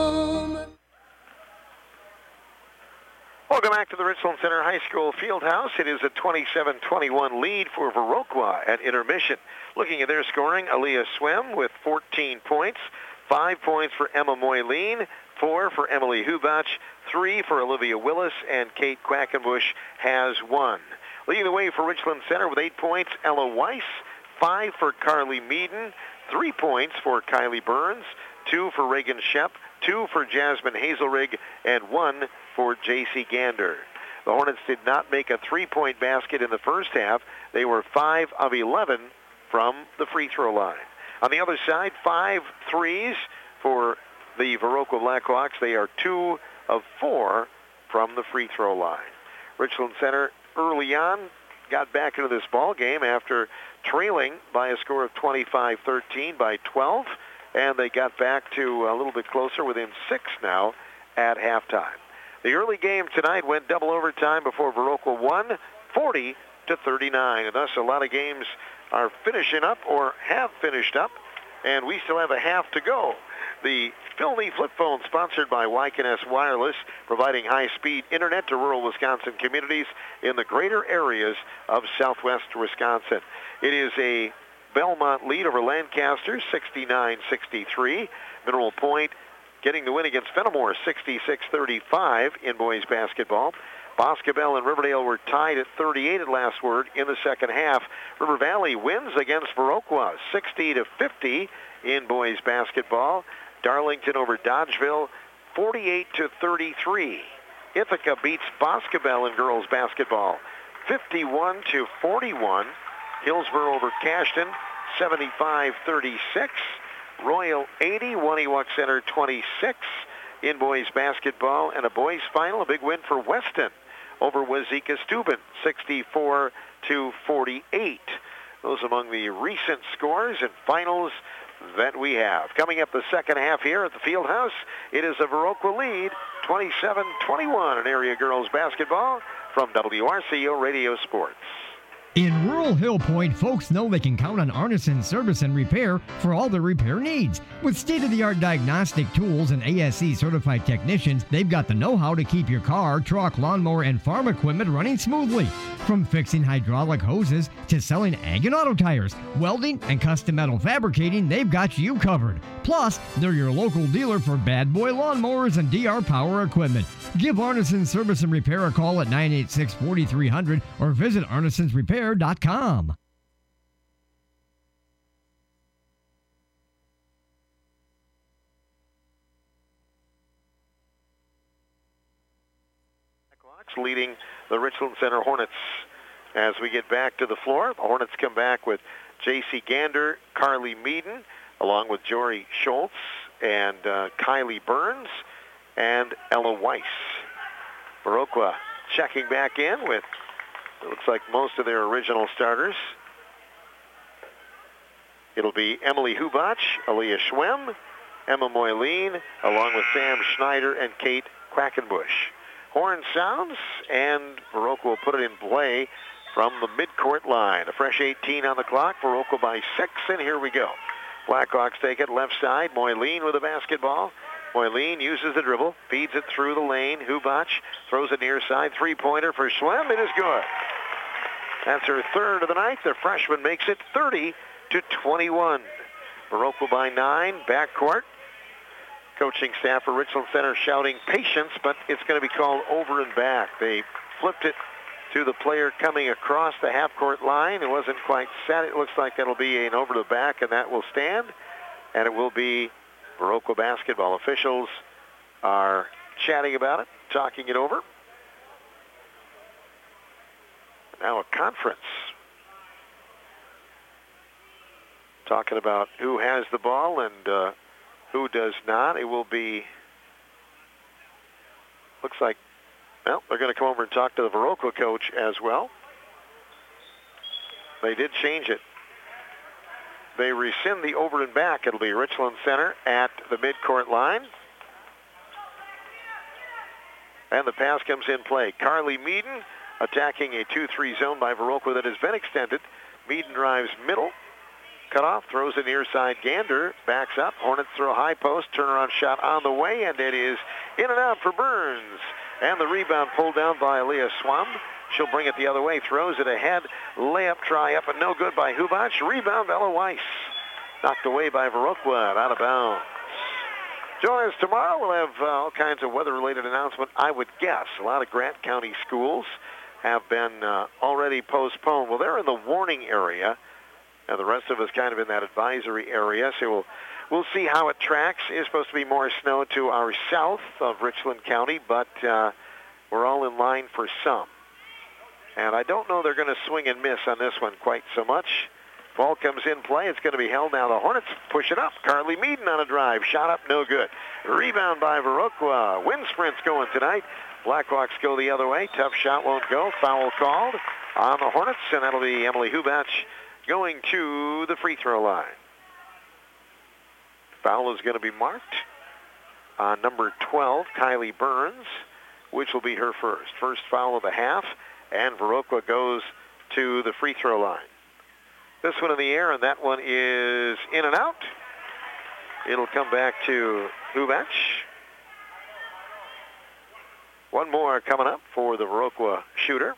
Welcome back to the Richland Center High School Fieldhouse. It is a 27-21 lead for Viroqua at intermission. Looking at their scoring, Aaliyah Swem with 14 points, 5 points for Emma Moyleen, 4 for Emily Hubach, 3 for Olivia Willis, and Kate Quackenbush has 1. Leading the way for Richland Center with 8 points, Ella Weiss, 5 for Carly Meaden, 3 points for Kylie Burns, 2 for Reagan Shep, 2 for Jasmine Hazelrig, and 1 for J.C. Gander. The Hornets did not make a three-point basket in the first half. They were 5 of 11 from the free throw line. On the other side, 5 threes for the Viroqua Blackhawks. They are 2 of 4 from the free throw line. Richland Center early on got back into this ball game after trailing by a score of 25-13 by 12, and they got back to a little bit closer, within 6 now at halftime. The early game tonight went double overtime before Viroqua won 40-39, and thus a lot of games are finishing up or have finished up, and we still have a half to go. The Phil Lee Flip Phone, sponsored by YKNS Wireless, providing high-speed internet to rural Wisconsin communities in the greater areas of southwest Wisconsin. It is a Belmont lead over Lancaster, 69-63. Mineral Point getting the win against Fenimore, 66-35 in boys basketball. Boscobel and Riverdale were tied at 38 at last word in the second half. River Valley wins against Viroqua, 60-50 in boys basketball. Darlington over Dodgeville, 48-33. Ithaca beats Boscobel in girls basketball, 51-41. Hillsborough over Cashton, 75-36. Royal 80, Waniwak Center 26 in boys basketball. And a boys final, a big win for Weston over Wazeeka Steuben, 64-48. Those among the recent scores and finals that we have. Coming up the second half here at the Fieldhouse, it is a Viroqua lead, 27-21 in area girls basketball from WRCO Radio Sports. In rural Hill Point, folks know they can count on Arneson Service and Repair for all their repair needs. With state-of-the-art diagnostic tools and ASE-certified technicians, they've got the know-how to keep your car, truck, lawnmower, and farm equipment running smoothly. From fixing hydraulic hoses to selling ag and auto tires, welding, and custom metal fabricating, they've got you covered. Plus, they're your local dealer for Bad Boy lawnmowers and DR Power equipment. Give Arneson Service and Repair a call at 986-4300 or visit arnesonsrepair.com. Leading the Richland Center Hornets. As we get back to the floor, the Hornets come back with J.C. Gander, Carly Meaden, along with Jory Schultz and Kylie Burns and Ella Weiss. Viroqua checking back in with, it looks like, most of their original starters. It'll be Emily Hubach, Aaliyah Schwem, Emma Moyleen, along with Sam Schneider and Kate Quackenbush. Horn sounds, and Viroqua will put it in play from the midcourt line. A fresh 18 on the clock. Viroqua by 6, and here we go. Blackhawks take it left side. Moyleen with the basketball. Moyleen uses the dribble, feeds it through the lane. Hubac throws it near side. Three-pointer for Schwem. It is good. That's her third of the night. The freshman makes it 30-21. Viroqua by 9. Backcourt. Coaching staff for Richland Center shouting patience, but it's going to be called over and back. They flipped it to the player coming across the half-court line. It wasn't quite set. It looks like that'll be an over the back, and that will stand. And it will be Viroqua basketball. Officials are chatting about it, talking it over. Now a conference. Talking about who has the ball and who does not. It will be, looks like, well, they're going to come over and talk to the Viroqua coach as well. They did change it. They rescind the over and back. It'll be Richland Center at the midcourt line. And the pass comes in play. Carly Meaden attacking a 2-3 zone by Viroqua that has been extended. Meaden drives middle. Cut off, throws it near side. Gander backs up. Hornets throw high post. Turnaround shot on the way, and it is in and out for Burns. And the rebound pulled down by Aaliyah Swam. She'll bring it the other way. Throws it ahead. Layup try up and no good by Hubac. Rebound Ella Weiss. Knocked away by Viroqua and out of bounds. Join us tomorrow. We'll have all kinds of weather-related announcement. I would guess a lot of Grant County schools have been already postponed. Well, they're in the warning area. And the rest of us kind of in that advisory area. So we'll see how it tracks. It's supposed to be more snow to our south of Richland County, but we're all in line for some. And I don't know they're going to swing and miss on this one quite so much. Ball comes in play. It's going to be held now. The Hornets push it up. Carly Meaden on a drive. Shot up, no good. Rebound by Viroqua. Wind sprint's going tonight. Blackhawks go the other way. Tough shot won't go. Foul called on the Hornets, and that'll be Emily Hubac going to the free throw line. Foul is going to be marked on number 12, Kylie Burns, which will be her first. First foul of the half, and Viroqua goes to the free throw line. This one in the air, and that one is in and out. It'll come back to Hubac. One more coming up for the Viroqua shooter.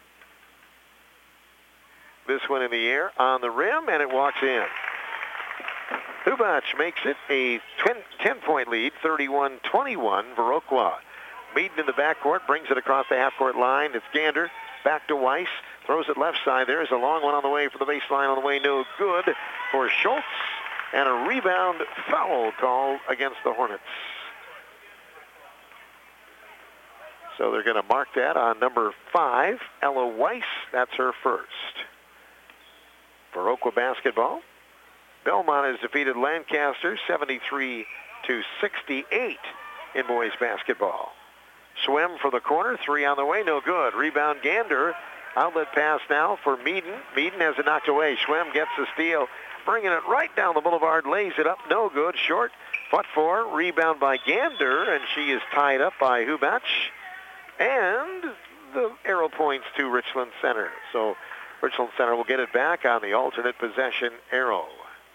This one in the air on the rim, and it walks in. Hubac makes it a 10-point lead, 31-21, Viroqua. Meaden in the backcourt, brings it across the half-court line. It's Gander, back to Weiss, throws it left side. There's a long one on the way for the baseline, on the way, no good for Schultz. And a rebound foul called against the Hornets. So they're going to mark that on number 5, Ella Weiss. That's her first. Viroqua basketball. Belmont has defeated Lancaster 73-68 in boys basketball. Schwem for the corner, 3 on the way, no good. Rebound Gander. Outlet pass now for Meaden. Meaden has it knocked away. Schwem gets the steal, bringing it right down the boulevard, lays it up, no good. Short, foot 4, rebound by Gander, and she is tied up by Hubac. And the arrow points to Richland Center. So Richland Center will get it back on the alternate possession arrow.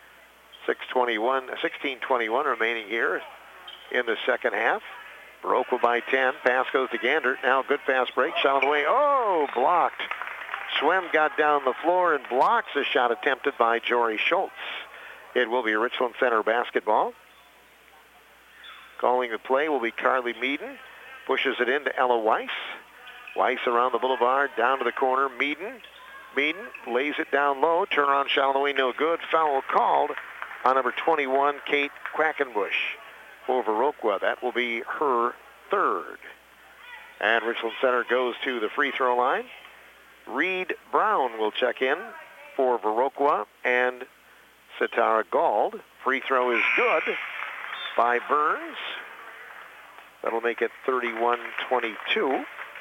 16:21 remaining here in the second half. Viroqua by 10. Pass goes to Gander. Now good fast break. Shot on the way. Oh, blocked. Schwem got down the floor and blocks a shot attempted by Jory Schultz. It will be Richland Center basketball. Calling the play will be Carly Meaden. Pushes it into Ella Weiss. Weiss around the boulevard, down to the corner. Meaden lays it down low. Turnaround shot on the way, no good. Foul called on number 21, Kate Quackenbush for Viroqua. That will be her third. And Richland Center goes to the free throw line. Reed Brown will check in for Viroqua and Satara Gald. Free throw is good by Burns. That'll make it 31-22.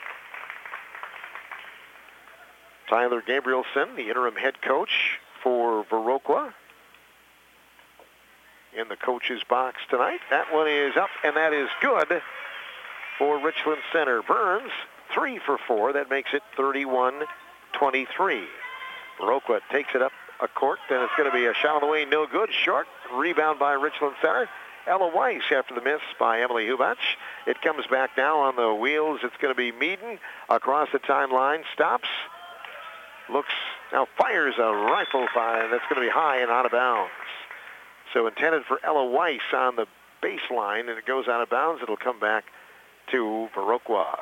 Tyler Gabrielson, the interim head coach for Viroqua, in the coach's box tonight. That one is up, and that is good for Richland Center. Burns, 3 for 4. That makes it 31-23. Viroqua takes it up a court, and it's going to be a shot on the way, no good. Short. Rebound by Richland Center. Ella Weiss after the miss by Emily Hubach. It comes back now on the wheels. It's going to be Meaden across the timeline. Stops. Looks, now fires a rifle fire, and that's going to be high and out of bounds. So intended for Ella Weiss on the baseline, and it goes out of bounds. It'll come back to Viroqua.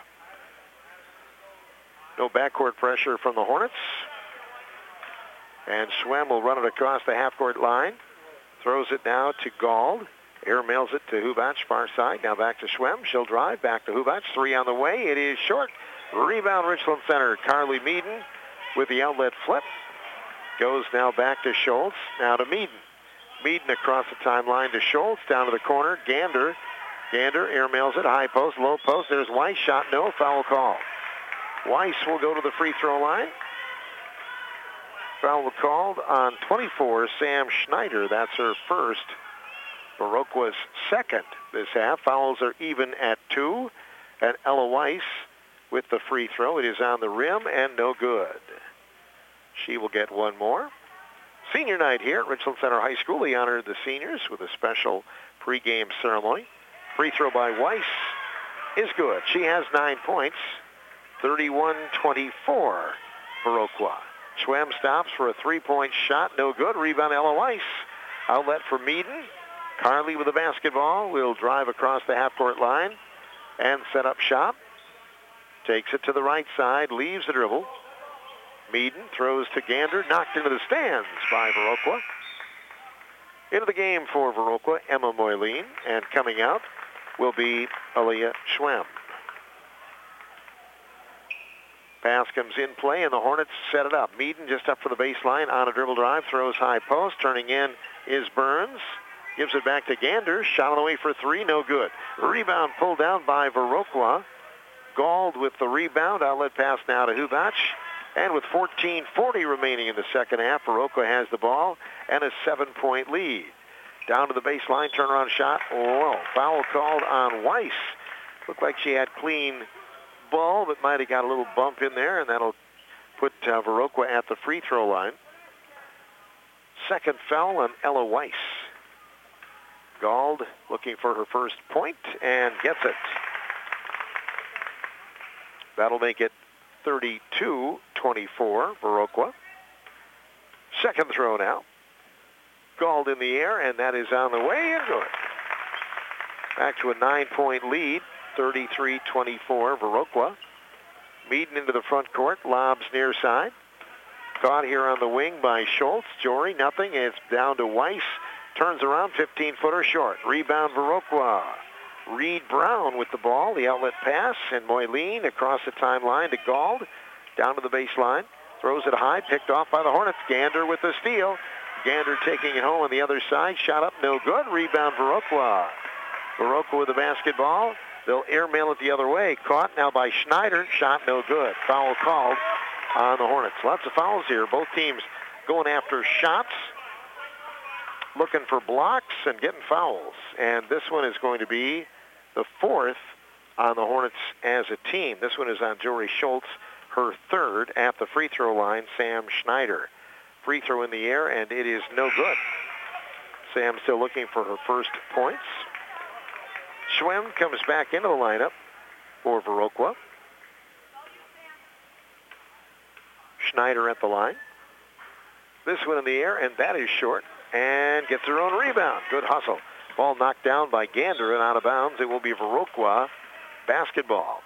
No backcourt pressure from the Hornets. And Schwem will run it across the half-court line. Throws it now to Gald. Air mails it to Hubach, far side. Now back to Schwem. She'll drive. Back to Hubach. 3 on the way. It is short. Rebound Richland Center. Carly Meaden with the outlet flip. Goes now back to Schultz. Now to Meaden. Meaden across the timeline to Schultz. Down to the corner. Gander. Gander air mails it. High post, low post. There's Weiss. Shot no. Foul call. Weiss will go to the free throw line. Foul called on 24, Sam Schneider. That's her first. Viroqua's second this half. Fouls are even at 2. And Ella Weiss with the free throw. It is on the rim and no good. She will get one more. Senior night here at Richland Center High School. They honored the seniors with a special pregame ceremony. Free throw by Weiss is good. She has 9 points. 31-24, Viroqua. Schwem stops for a 3-point shot. No good. Rebound, Ella Weiss. Outlet for Meaden. Carly with the basketball will drive across the half-court line and set up shop. Takes it to the right side. Leaves the dribble. Meaden throws to Gander. Knocked into the stands by Viroqua. Into the game for Viroqua, Emma Moyleen. And coming out will be Aaliyah Schwem. Pass comes in play, and the Hornets set it up. Meaden just up for the baseline on a dribble drive, throws high post. Turning in is Burns. Gives it back to Gander. Shot on the way for 3, no good. Rebound pulled down by Viroqua. Gald with the rebound. Outlet pass now to Hubach. And with 14:40 remaining in the second half, Viroqua has the ball and a 7-point lead. Down to the baseline, turnaround shot. Oh, foul called on Weiss. Looked like she had clean ball, but might have got a little bump in there, and that'll put Viroqua at the free throw line. Second foul on Ella Weiss. Gald looking for her first point and gets it. That'll make it 32-24, Viroqua. Second throw now. Gald in the air, and that is on the way and good. Back to a 9-point lead. 33-24, Viroqua. Meaden into the front court, lobs near side. Caught here on the wing by Schultz. Jory, nothing. It's down to Weiss. Turns around, 15-footer short. Rebound, Viroqua. Reed Brown with the ball, the outlet pass, and Moyleen across the timeline to Gald. Down to the baseline. Throws it high, picked off by the Hornets. Gander with the steal. Gander taking it home on the other side. Shot up, no good. Rebound, Viroqua. Viroqua with the basketball. They'll airmail it the other way. Caught now by Schneider. Shot no good. Foul called on the Hornets. Lots of fouls here. Both teams going after shots, looking for blocks, and getting fouls. And this one is going to be the 4th on the Hornets as a team. This one is on Jory Schultz, her 3rd at the free throw line, Sam Schneider. Free throw in the air, and it is no good. Sam still looking for her first points. Schwem comes back into the lineup for Viroqua. Schneider at the line. This one in the air, and that is short. And gets her own rebound. Good hustle. Ball knocked down by Gander and out of bounds. It will be Viroqua basketball.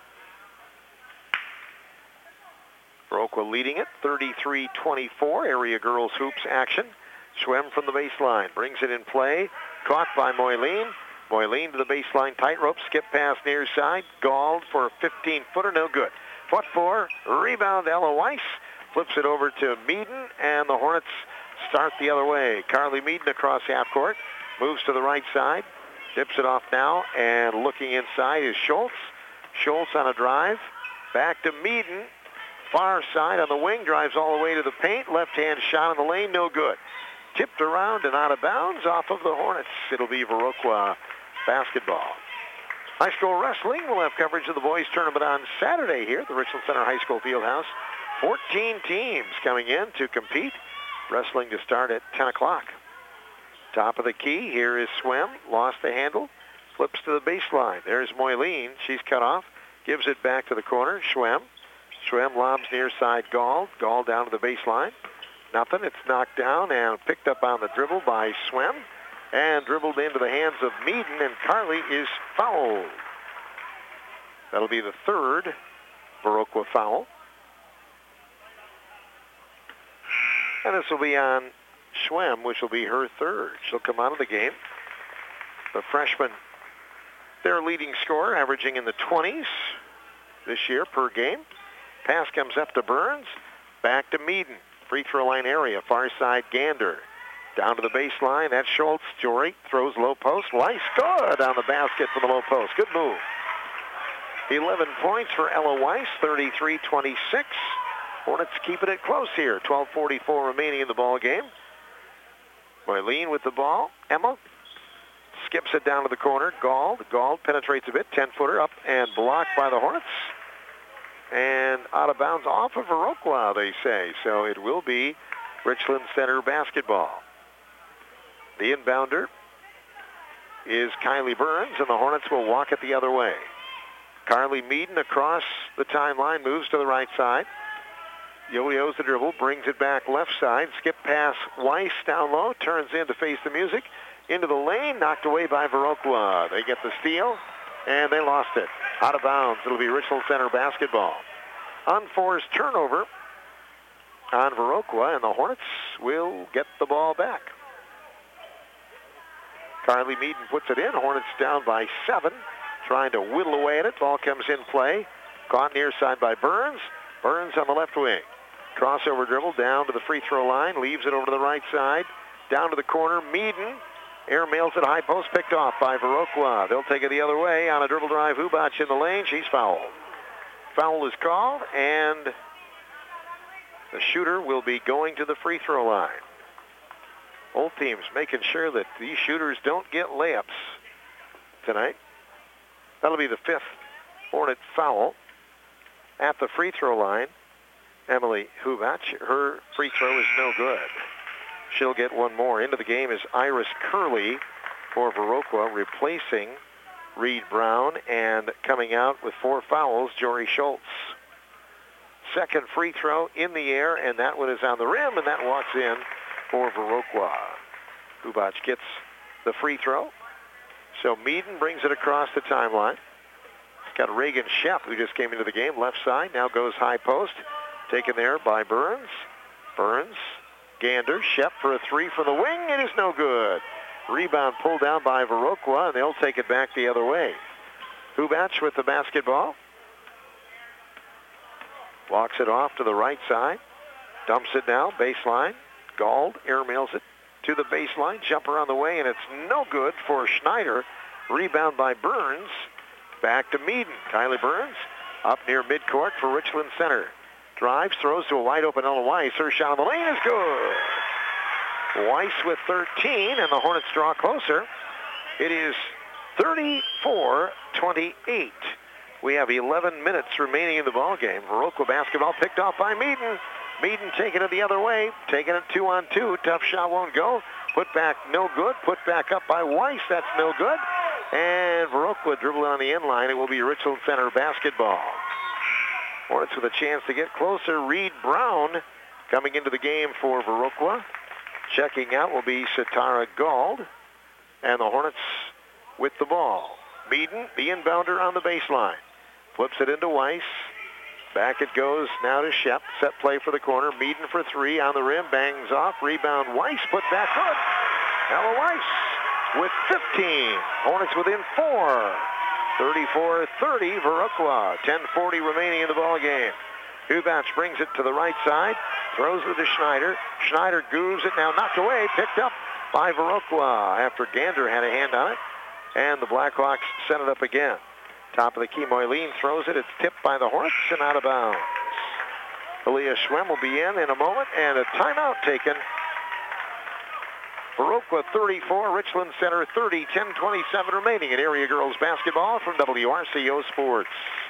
Viroqua leading it, 33-24. Area girls hoops action. Schwem from the baseline. Brings it in play. Caught by Moyleen. Moyleen to the baseline, tightrope, skip pass near side. Gald for a 15-footer, no good. Foot 4, rebound, Ella Weiss. Flips it over to Meaden, and the Hornets start the other way. Carly Meaden across half court, moves to the right side, dips it off now, and looking inside is Schultz. Schultz on a drive, back to Meaden. Far side on the wing, drives all the way to the paint. Left-hand shot in the lane, no good. tipped around and out of bounds off of the Hornets. It'll be Viroqua basketball. High school wrestling will have coverage of the boys tournament on Saturday here at the Richland Center High School Fieldhouse. 14 teams coming in to compete. Wrestling to start at 10 o'clock. Top of the key, here is Swem. Lost the handle. Flips to the baseline. There's Moyleen. She's cut off. Gives it back to the corner. Schwem. Schwem lobs near side Gall. Gall down to the baseline. Nothing. It's knocked down and picked up on the dribble by Swem. And dribbled into the hands of Meaden, and Carly is fouled. That'll be the third Viroqua foul. And this will be on Schwem, which will be her third. She'll come out of the game. The freshman, their leading scorer, averaging in the 20s this year per game. Pass comes up to Burns. Back to Meaden. Free throw line area. Far side Gander. Down to the baseline. That's Schultz. Jory throws low post. Weiss good on the basket from the low post. Good move. 11 points for Ella Weiss. 33-26. Hornets keeping it close here. 12:44 remaining in the ball game. Moyleen with the ball. Emma skips it down to the corner. Gall penetrates a bit. 10-footer up and blocked by the Hornets. And out of bounds off of Viroqua, they say. So it will be Richland Center basketball. The inbounder is Kylie Burns, and the Hornets will walk it the other way. Carly Meaden across the timeline, moves to the right side. Yo-yo's the dribble, brings it back left side. Skip pass Weiss down low, turns in to face the music. Into the lane, knocked away by Viroqua. They get the steal, and they lost it. Out of bounds. It'll be Richland Center basketball. Unforced turnover on Viroqua, and the Hornets will get the ball back. Carly Meaden puts it in. Hornets down by 7. Trying to whittle away at it. Ball comes in play. Caught near side by Burns. Burns on the left wing. Crossover dribble down to the free throw line. Leaves it over to the right side. Down to the corner. Meaden. Air mails it high post. Picked off by Viroqua. They'll take it the other way. On a dribble drive. Hubac in the lane. She's fouled. Foul is called. And the shooter will be going to the free throw line. Both teams making sure that these shooters don't get layups tonight. That'll be the 5th Hornet foul at the free throw line. Emily Hubac, her free throw is no good. She'll get one more. Into the game is Iris Curley for Viroqua, replacing Reed Brown, and coming out with 4 fouls, Jory Schultz. Second free throw in the air, and that one is on the rim, and that walks in for Viroqua. Hubac gets the free throw. So Meaden brings it across the timeline. It's got Reagan Shep, who just came into the game, left side. Now goes high post. Taken there by Burns. Burns, Gander, Shep for a 3 from the wing. It is no good. Rebound pulled down by Viroqua, and they'll take it back the other way. Hubac with the basketball. Walks it off to the right side. Dumps it now, baseline. Gall airmails it to the baseline. Jumper on the way, and it's no good for Schneider. Rebound by Burns. Back to Meaden. Kylie Burns up near midcourt for Richland Center. Drives, throws to a wide open Ella Weiss. Her shot on the lane is good. Weiss with 13, and the Hornets draw closer. It is 34-28. We have 11 minutes remaining in the ball game. Viroqua basketball picked off by Meaden. Meaden taking it the other way, taking it 2-on-2. Tough shot won't go. Put back, no good. Put back up by Weiss. That's no good. And Viroqua dribbling on the end line. It will be Richland Center basketball. Hornets with a chance to get closer. Reed Brown coming into the game for Viroqua. Checking out will be Satara Gall. And the Hornets with the ball. Meaden, the inbounder on the baseline. Flips it into Weiss. Back it goes now to Shep. Set play for the corner. Meaden for 3 on the rim. Bangs off. Rebound Weiss. Put back good. Ella Weiss with 15. Hornets within 4. 34-30 Viroqua. 10:40 remaining in the ball game. Hubac brings it to the right side. Throws it to Schneider. Schneider grooves it now. Knocked away. Picked up by Viroqua after Gander had a hand on it. And the Blackhawks set it up again. Top of the key, Moyleen throws it. It's tipped by the Hornets and out of bounds. Aaliyah Schwem will be in a moment, and a timeout taken Viroqua 34, Richland Center 30, 10:27 remaining in area girls basketball from WRCO Sports.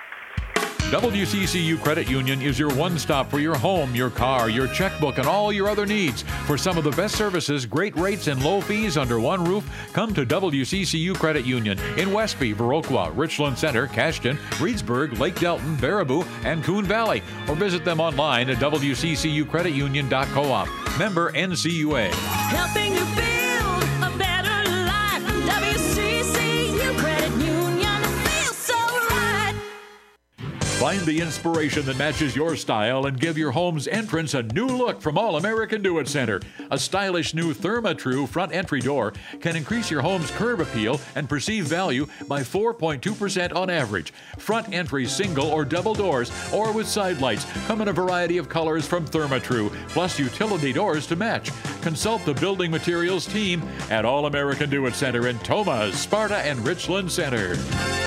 WCCU Credit Union is your one stop for your home, your car, your checkbook, and all your other needs. For some of the best services, great rates, and low fees under one roof, come to WCCU Credit Union in Westby, Viroqua, Richland Center, Cashton, Reedsburg, Lake Delton, Baraboo, and Coon Valley. Or visit them online at WCCUCreditUnion.coop. Member NCUA. Helping you build a better life. WCCU Credit Union feels so right. Find the inspiration that matches your style and give your home's entrance a new look from All American Do-It Center. A stylish new ThermaTrue front entry door can increase your home's curb appeal and perceived value by 4.2% on average. Front entry single or double doors or with side lights come in a variety of colors from ThermaTrue, plus utility doors to match. Consult the building materials team at All American Do-It Center in Tomah, Sparta, and Richland Center.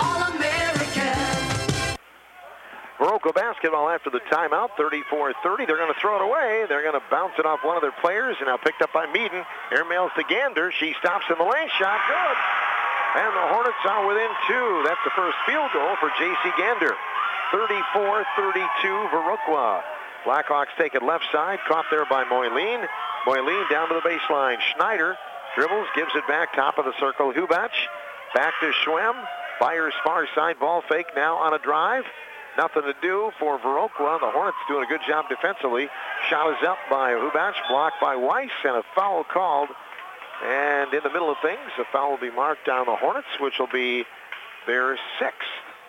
Viroqua basketball after the timeout, 34-30. They're going to throw it away. They're going to bounce it off one of their players, and now picked up by Meaden. Airmails to Gander. She stops in the lane. Shot good. And the Hornets are within two. That's the first field goal for J.C. Gander. 34-32 Viroqua. Blackhawks take it left side. Caught there by Moyleen. Moyleen down to the baseline. Schneider dribbles, gives it back, top of the circle. Hubach back to Schwem. Fires far side, ball fake now on a drive. Nothing to do for Viroqua. The Hornets doing a good job defensively. Shot is up by Hubach, blocked by Weiss, and a foul called. And in the middle of things, a foul will be marked on the Hornets, which will be their sixth.